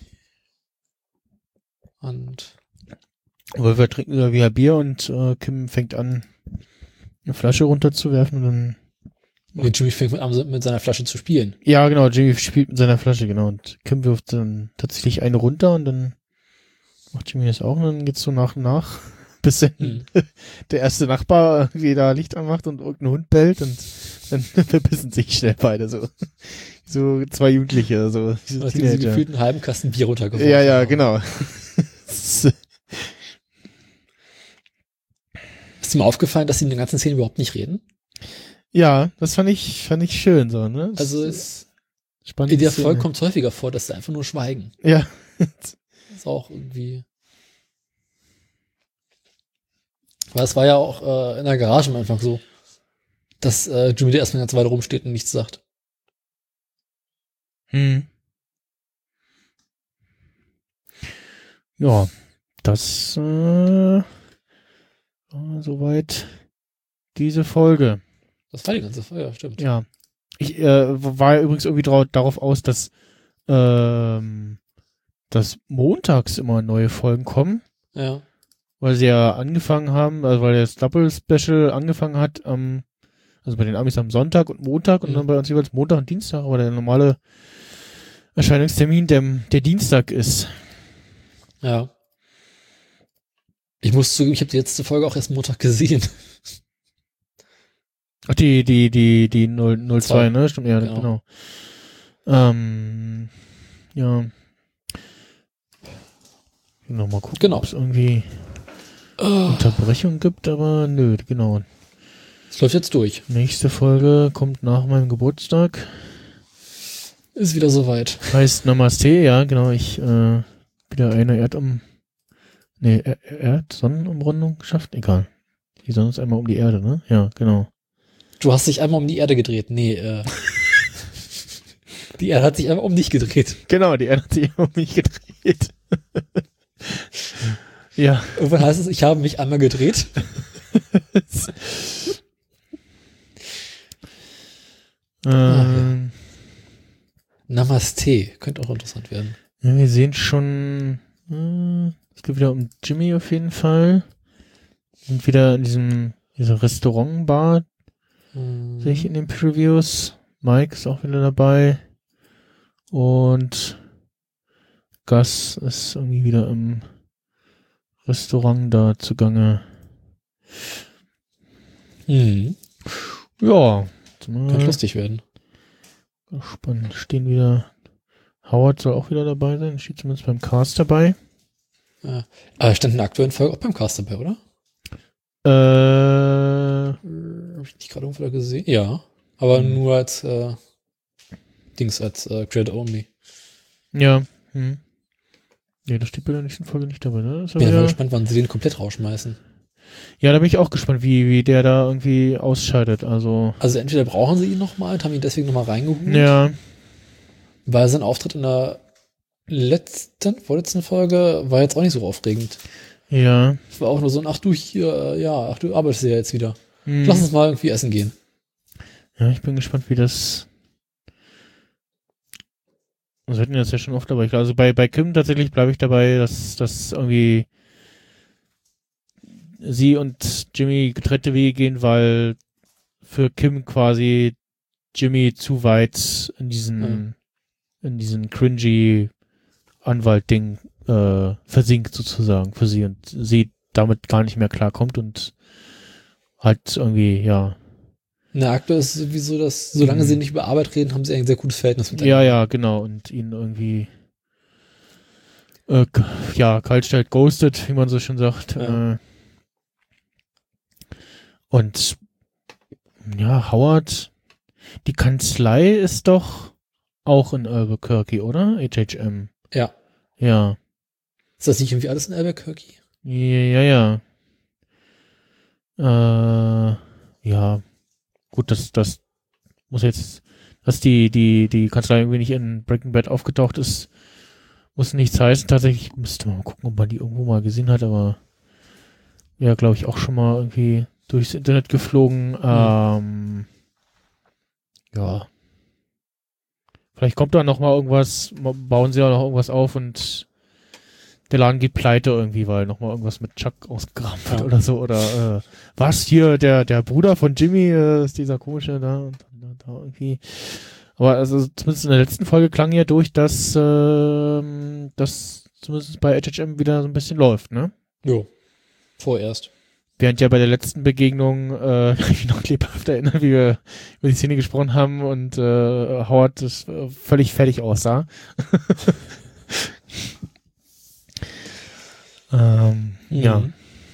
Und Aber wir trinken wieder wieder Bier und äh, Kim fängt an, eine Flasche runterzuwerfen und dann. nee, Jimmy fängt an, mit seiner Flasche zu spielen. Ja, genau, Jimmy spielt mit seiner Flasche, genau. Und Kim wirft dann tatsächlich eine runter und dann macht Jimmy das auch und dann geht's so nach und nach, bis dann Hm. der erste Nachbar irgendwie da Licht anmacht und irgendein Hund bellt und dann verbissen sich schnell beide so. So zwei Jugendliche, so. so Nachdem sie gefühlt einen halben Kasten Bier runtergeworfen Ja, ja, haben. genau. Ist dir mal aufgefallen, dass sie in der ganzen Szene überhaupt nicht reden? Ja, das fand ich, fand ich schön so, ne? Das Also ist es, spannend. in der Folge kommt es häufiger vor, dass sie einfach nur schweigen. Ja. Das ist auch irgendwie. Weil es war ja auch äh, in der Garage am Anfang so, dass äh, Jimmy da erstmal eine ganze Weile rumsteht und nichts sagt. Hm. Ja, das äh, war soweit diese Folge. Das war die ganze Folge, ja, stimmt. Ja. Ich äh, war ja übrigens irgendwie drau- darauf aus, dass ähm, dass montags immer neue Folgen kommen, Ja. weil sie ja angefangen haben, also weil das Double Special angefangen hat am, also bei den Amis am Sonntag und Montag und Mhm. dann bei uns jeweils Montag und Dienstag, aber der normale Erscheinungstermin der, der Dienstag ist. Ja. Ich muss zugeben, ich habe die letzte Folge auch erst Montag gesehen. Ach, die, die, die, die null null zwei, ne? Stimmt, ja, Genau. genau. Ähm, ja. Nochmal gucken, Genau. ob es irgendwie Oh, Unterbrechung gibt, aber nö, genau. es läuft jetzt durch. Nächste Folge kommt nach meinem Geburtstag. Ist wieder soweit. Heißt Namaste, ja, genau. Ich äh, wieder eine Erdum... Nee, er Erd-Sonnenumrundung geschafft? Egal. Die Sonne ist einmal um die Erde, ne? Ja, genau. Du hast dich einmal um die Erde gedreht. Nee, äh. Die Erde hat sich einmal um dich gedreht. Genau, die Erde hat sich um mich gedreht. Ja. Irgendwann heißt es, ich habe mich einmal gedreht. ähm, Namaste. Könnte auch interessant werden. ja, wir sehen schon, äh, es geht wieder um Jimmy auf jeden Fall. Sind wieder in diesem, dieser Restaurant-Bar, Hm. sehe ich in den Previews. Mike ist auch wieder dabei. Und Gus ist irgendwie wieder im Restaurant da zugange. Hm. Ja. Könnte lustig werden. Spannend. Stehen wieder. Howard soll auch wieder dabei sein. Steht zumindest beim Cast dabei. Ja. Aber stand in der aktuellen Folge auch beim Cast dabei, oder? Äh, Habe ich nicht gerade irgendwo da gesehen? Ja. Aber Hm. nur als äh, Dings, als äh, Credit Only. ja. Hm. Ja, das steht bei der nächsten Folge nicht dabei, ne? Das ist Bin aber ja mal ja, gespannt, wann sie den komplett rausschmeißen. ja, da bin ich auch gespannt, wie, wie der da irgendwie ausscheidet. Also, Also entweder brauchen sie ihn nochmal und haben ihn deswegen nochmal reingeholt, ja. weil sein Auftritt in der letzten, vorletzten Folge war jetzt auch nicht so aufregend. Ja. Es war auch nur so ein, ach du hier, äh, ja, ach du arbeitest ja jetzt wieder. Hm. Lass uns mal irgendwie essen gehen. Ja, ich bin gespannt, wie das. Wir hatten das ja schon oft dabei. Also bei, bei Kim tatsächlich bleibe ich dabei, dass, dass irgendwie sie und Jimmy getrennte Wege gehen, weil für Kim quasi Jimmy zu weit in diesen, in diesen cringy Anwalt-Ding äh, versinkt sozusagen für sie und sie damit gar nicht mehr klarkommt und halt irgendwie, ja, Na, aktuell ist es sowieso, dass, solange mhm. sie nicht über Arbeit reden, haben sie ein sehr gutes Verhältnis miteinander. Ja, ja, genau. Und ihn irgendwie äh, ja, kalt stellt, ghostet, wie man so schön sagt. Ja. Äh, und ja, Howard, die Kanzlei ist doch auch in Albuquerque, oder? H H M. Ja. Ja. Ist das nicht irgendwie alles in Albuquerque? Ja, ja, ja. Äh, ja. Gut, das, das muss jetzt, dass die, die, die Kanzlei irgendwie nicht in Breaking Bad aufgetaucht ist, muss nichts heißen. Tatsächlich müsste man mal gucken, ob man die irgendwo mal gesehen hat, aber ja, glaube ich, auch schon mal irgendwie durchs Internet geflogen. Mhm. Ähm, ja. Vielleicht kommt da noch mal irgendwas, bauen sie da noch irgendwas auf und der Laden geht pleite irgendwie, weil noch mal irgendwas mit Chuck ausgegraben wird ja. oder so. Oder äh, was hier, der der Bruder von Jimmy äh, ist dieser komische da und da, da irgendwie. Aber also zumindest in der letzten Folge klang ja durch, dass äh, das zumindest bei H H M wieder so ein bisschen läuft, ne? Jo. Vorerst. Während ja bei der letzten Begegnung äh, kann ich mich noch lebhaft erinnern, wie wir über die Szene gesprochen haben und äh, Howard das äh, völlig fertig aussah. ähm, mhm. Ja.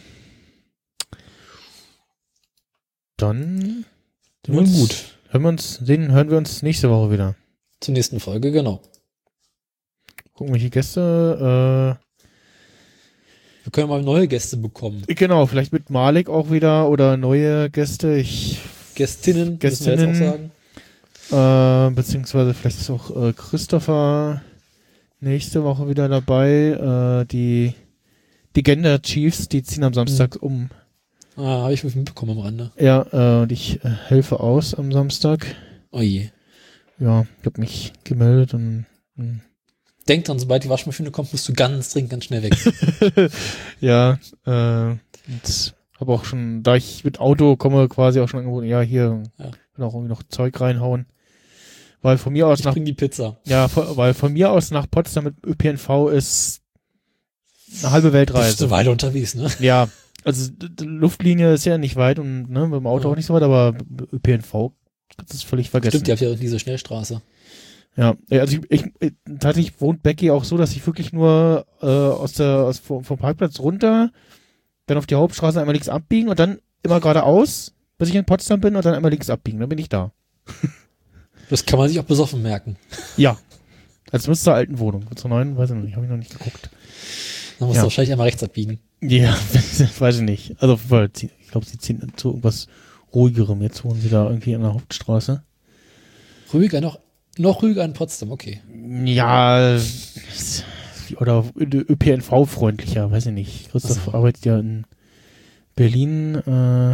Dann nun uns, gut. Hören wir uns, sehen, hören wir uns nächste Woche wieder. Zur nächsten Folge, genau. Gucken, welche Gäste, äh, wir können mal neue Gäste bekommen. Genau, vielleicht mit Malik auch wieder oder neue Gäste. Ich, Gästinnen, Gästinnen, müssen wir jetzt auch sagen. Äh, beziehungsweise vielleicht ist auch äh, Christopher nächste Woche wieder dabei. Äh, die die Gender Chiefs, die ziehen am Samstag mhm. um. Ah, habe ich mitbekommen am Rande. Ja, äh, und ich äh, helfe aus am Samstag. Oh je. Ja, ich habe mich gemeldet und mh. Denk dran, sobald die Waschmaschine kommt, musst du ganz dringend ganz schnell weg. Ja, äh, und habe auch schon, da ich mit Auto komme, quasi auch schon angeboten, ja, hier, ja. Will auch irgendwie noch Zeug reinhauen. Weil von mir aus ich nach... bring die Pizza. Ja, weil von mir aus nach Potsdam mit Ö P N V ist eine halbe Weltreise. Du bist eine Weile unterwegs, ne? Ja, also die Luftlinie ist ja nicht weit und ne, mit dem Auto ja. auch nicht so weit, aber Ö P N V, das ist völlig vergessen. Stimmt, ihr habt ja diese Schnellstraße. Ja, also ich, ich tatsächlich wohnt Becky auch so, dass ich wirklich nur äh, aus der aus, vom, vom Parkplatz runter, dann auf die Hauptstraße einmal links abbiegen und dann immer geradeaus, bis ich in Potsdam bin und dann einmal links abbiegen, dann bin ich da. Das kann man sich auch besoffen merken. Ja, also zumindest zur alten Wohnung. Zur neuen, weiß ich noch nicht, habe ich noch nicht geguckt. Dann musst ja. du wahrscheinlich einmal rechts abbiegen. Ja, weiß ich nicht. Also ich glaube, sie ziehen zu irgendwas ruhigerem. Jetzt wohnen sie da irgendwie an der Hauptstraße. Ruhiger noch? Noch ruhiger in Potsdam, okay. Ja, oder Ö P N V-freundlicher, weiß ich nicht. Christoph so. arbeitet ja in Berlin äh,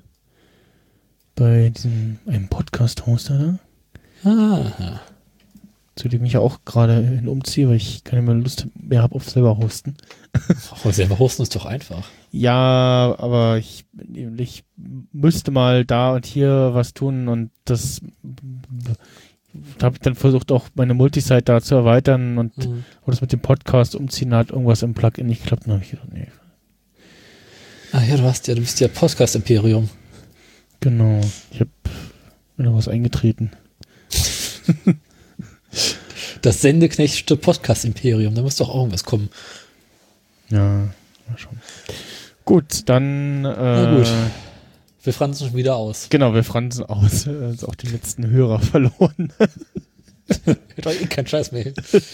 bei diesem einem Podcast-Hoster da. Ah. Zu dem ich ja auch gerade hin umziehe, weil ich keine mehr Lust mehr habe auf selber hosten. Aber selber hosten ist doch einfach. Ja, aber ich, ich müsste mal da und hier was tun und das da habe ich dann versucht, auch meine Multisite da zu erweitern und mhm. auch das mit dem Podcast umziehen, hat irgendwas im Plugin nicht geklappt. Dann habe ich gedacht, nee. Ah ja, du hast ja, du bist ja Podcast-Imperium. Genau. Ich habe mir noch was eingetreten. Das Sendeknechtste Podcast-Imperium, da muss doch auch irgendwas kommen. Ja, mal schauen. Gut, dann äh, na gut. Wir fransen schon wieder aus. Genau, wir fransen aus. Jetzt auch die letzten Hörer verloren. Hätte eh keinen Scheiß mehr.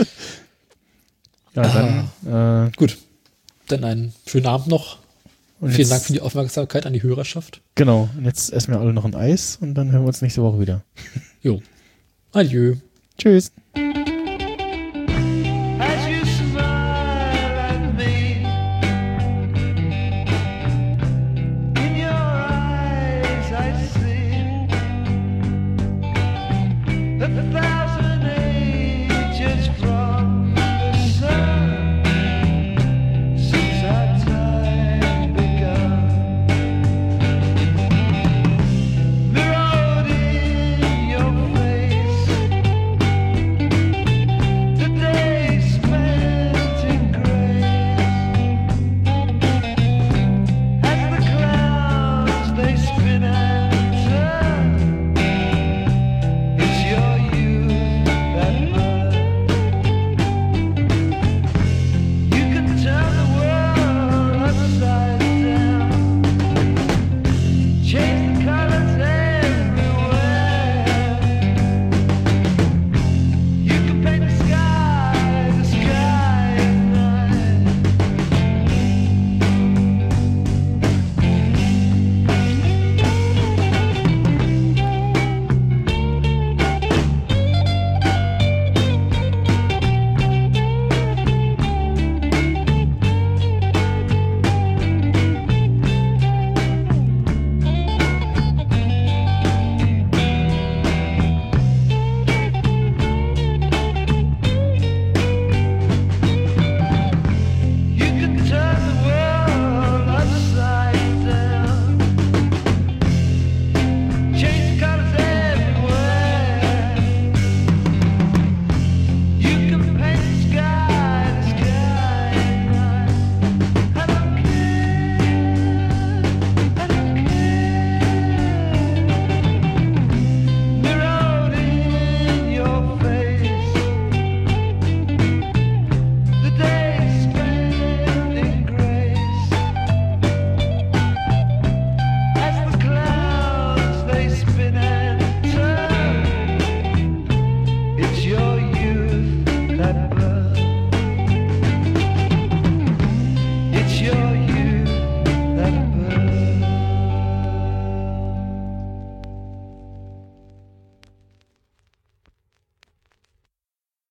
Ja, dann ah. äh, gut. Dann einen schönen Abend noch. Und vielen jetzt, Dank für die Aufmerksamkeit an die Hörerschaft. Genau. Und jetzt essen wir alle noch ein Eis und dann hören wir uns nächste Woche wieder. Jo. Adieu. Tschüss.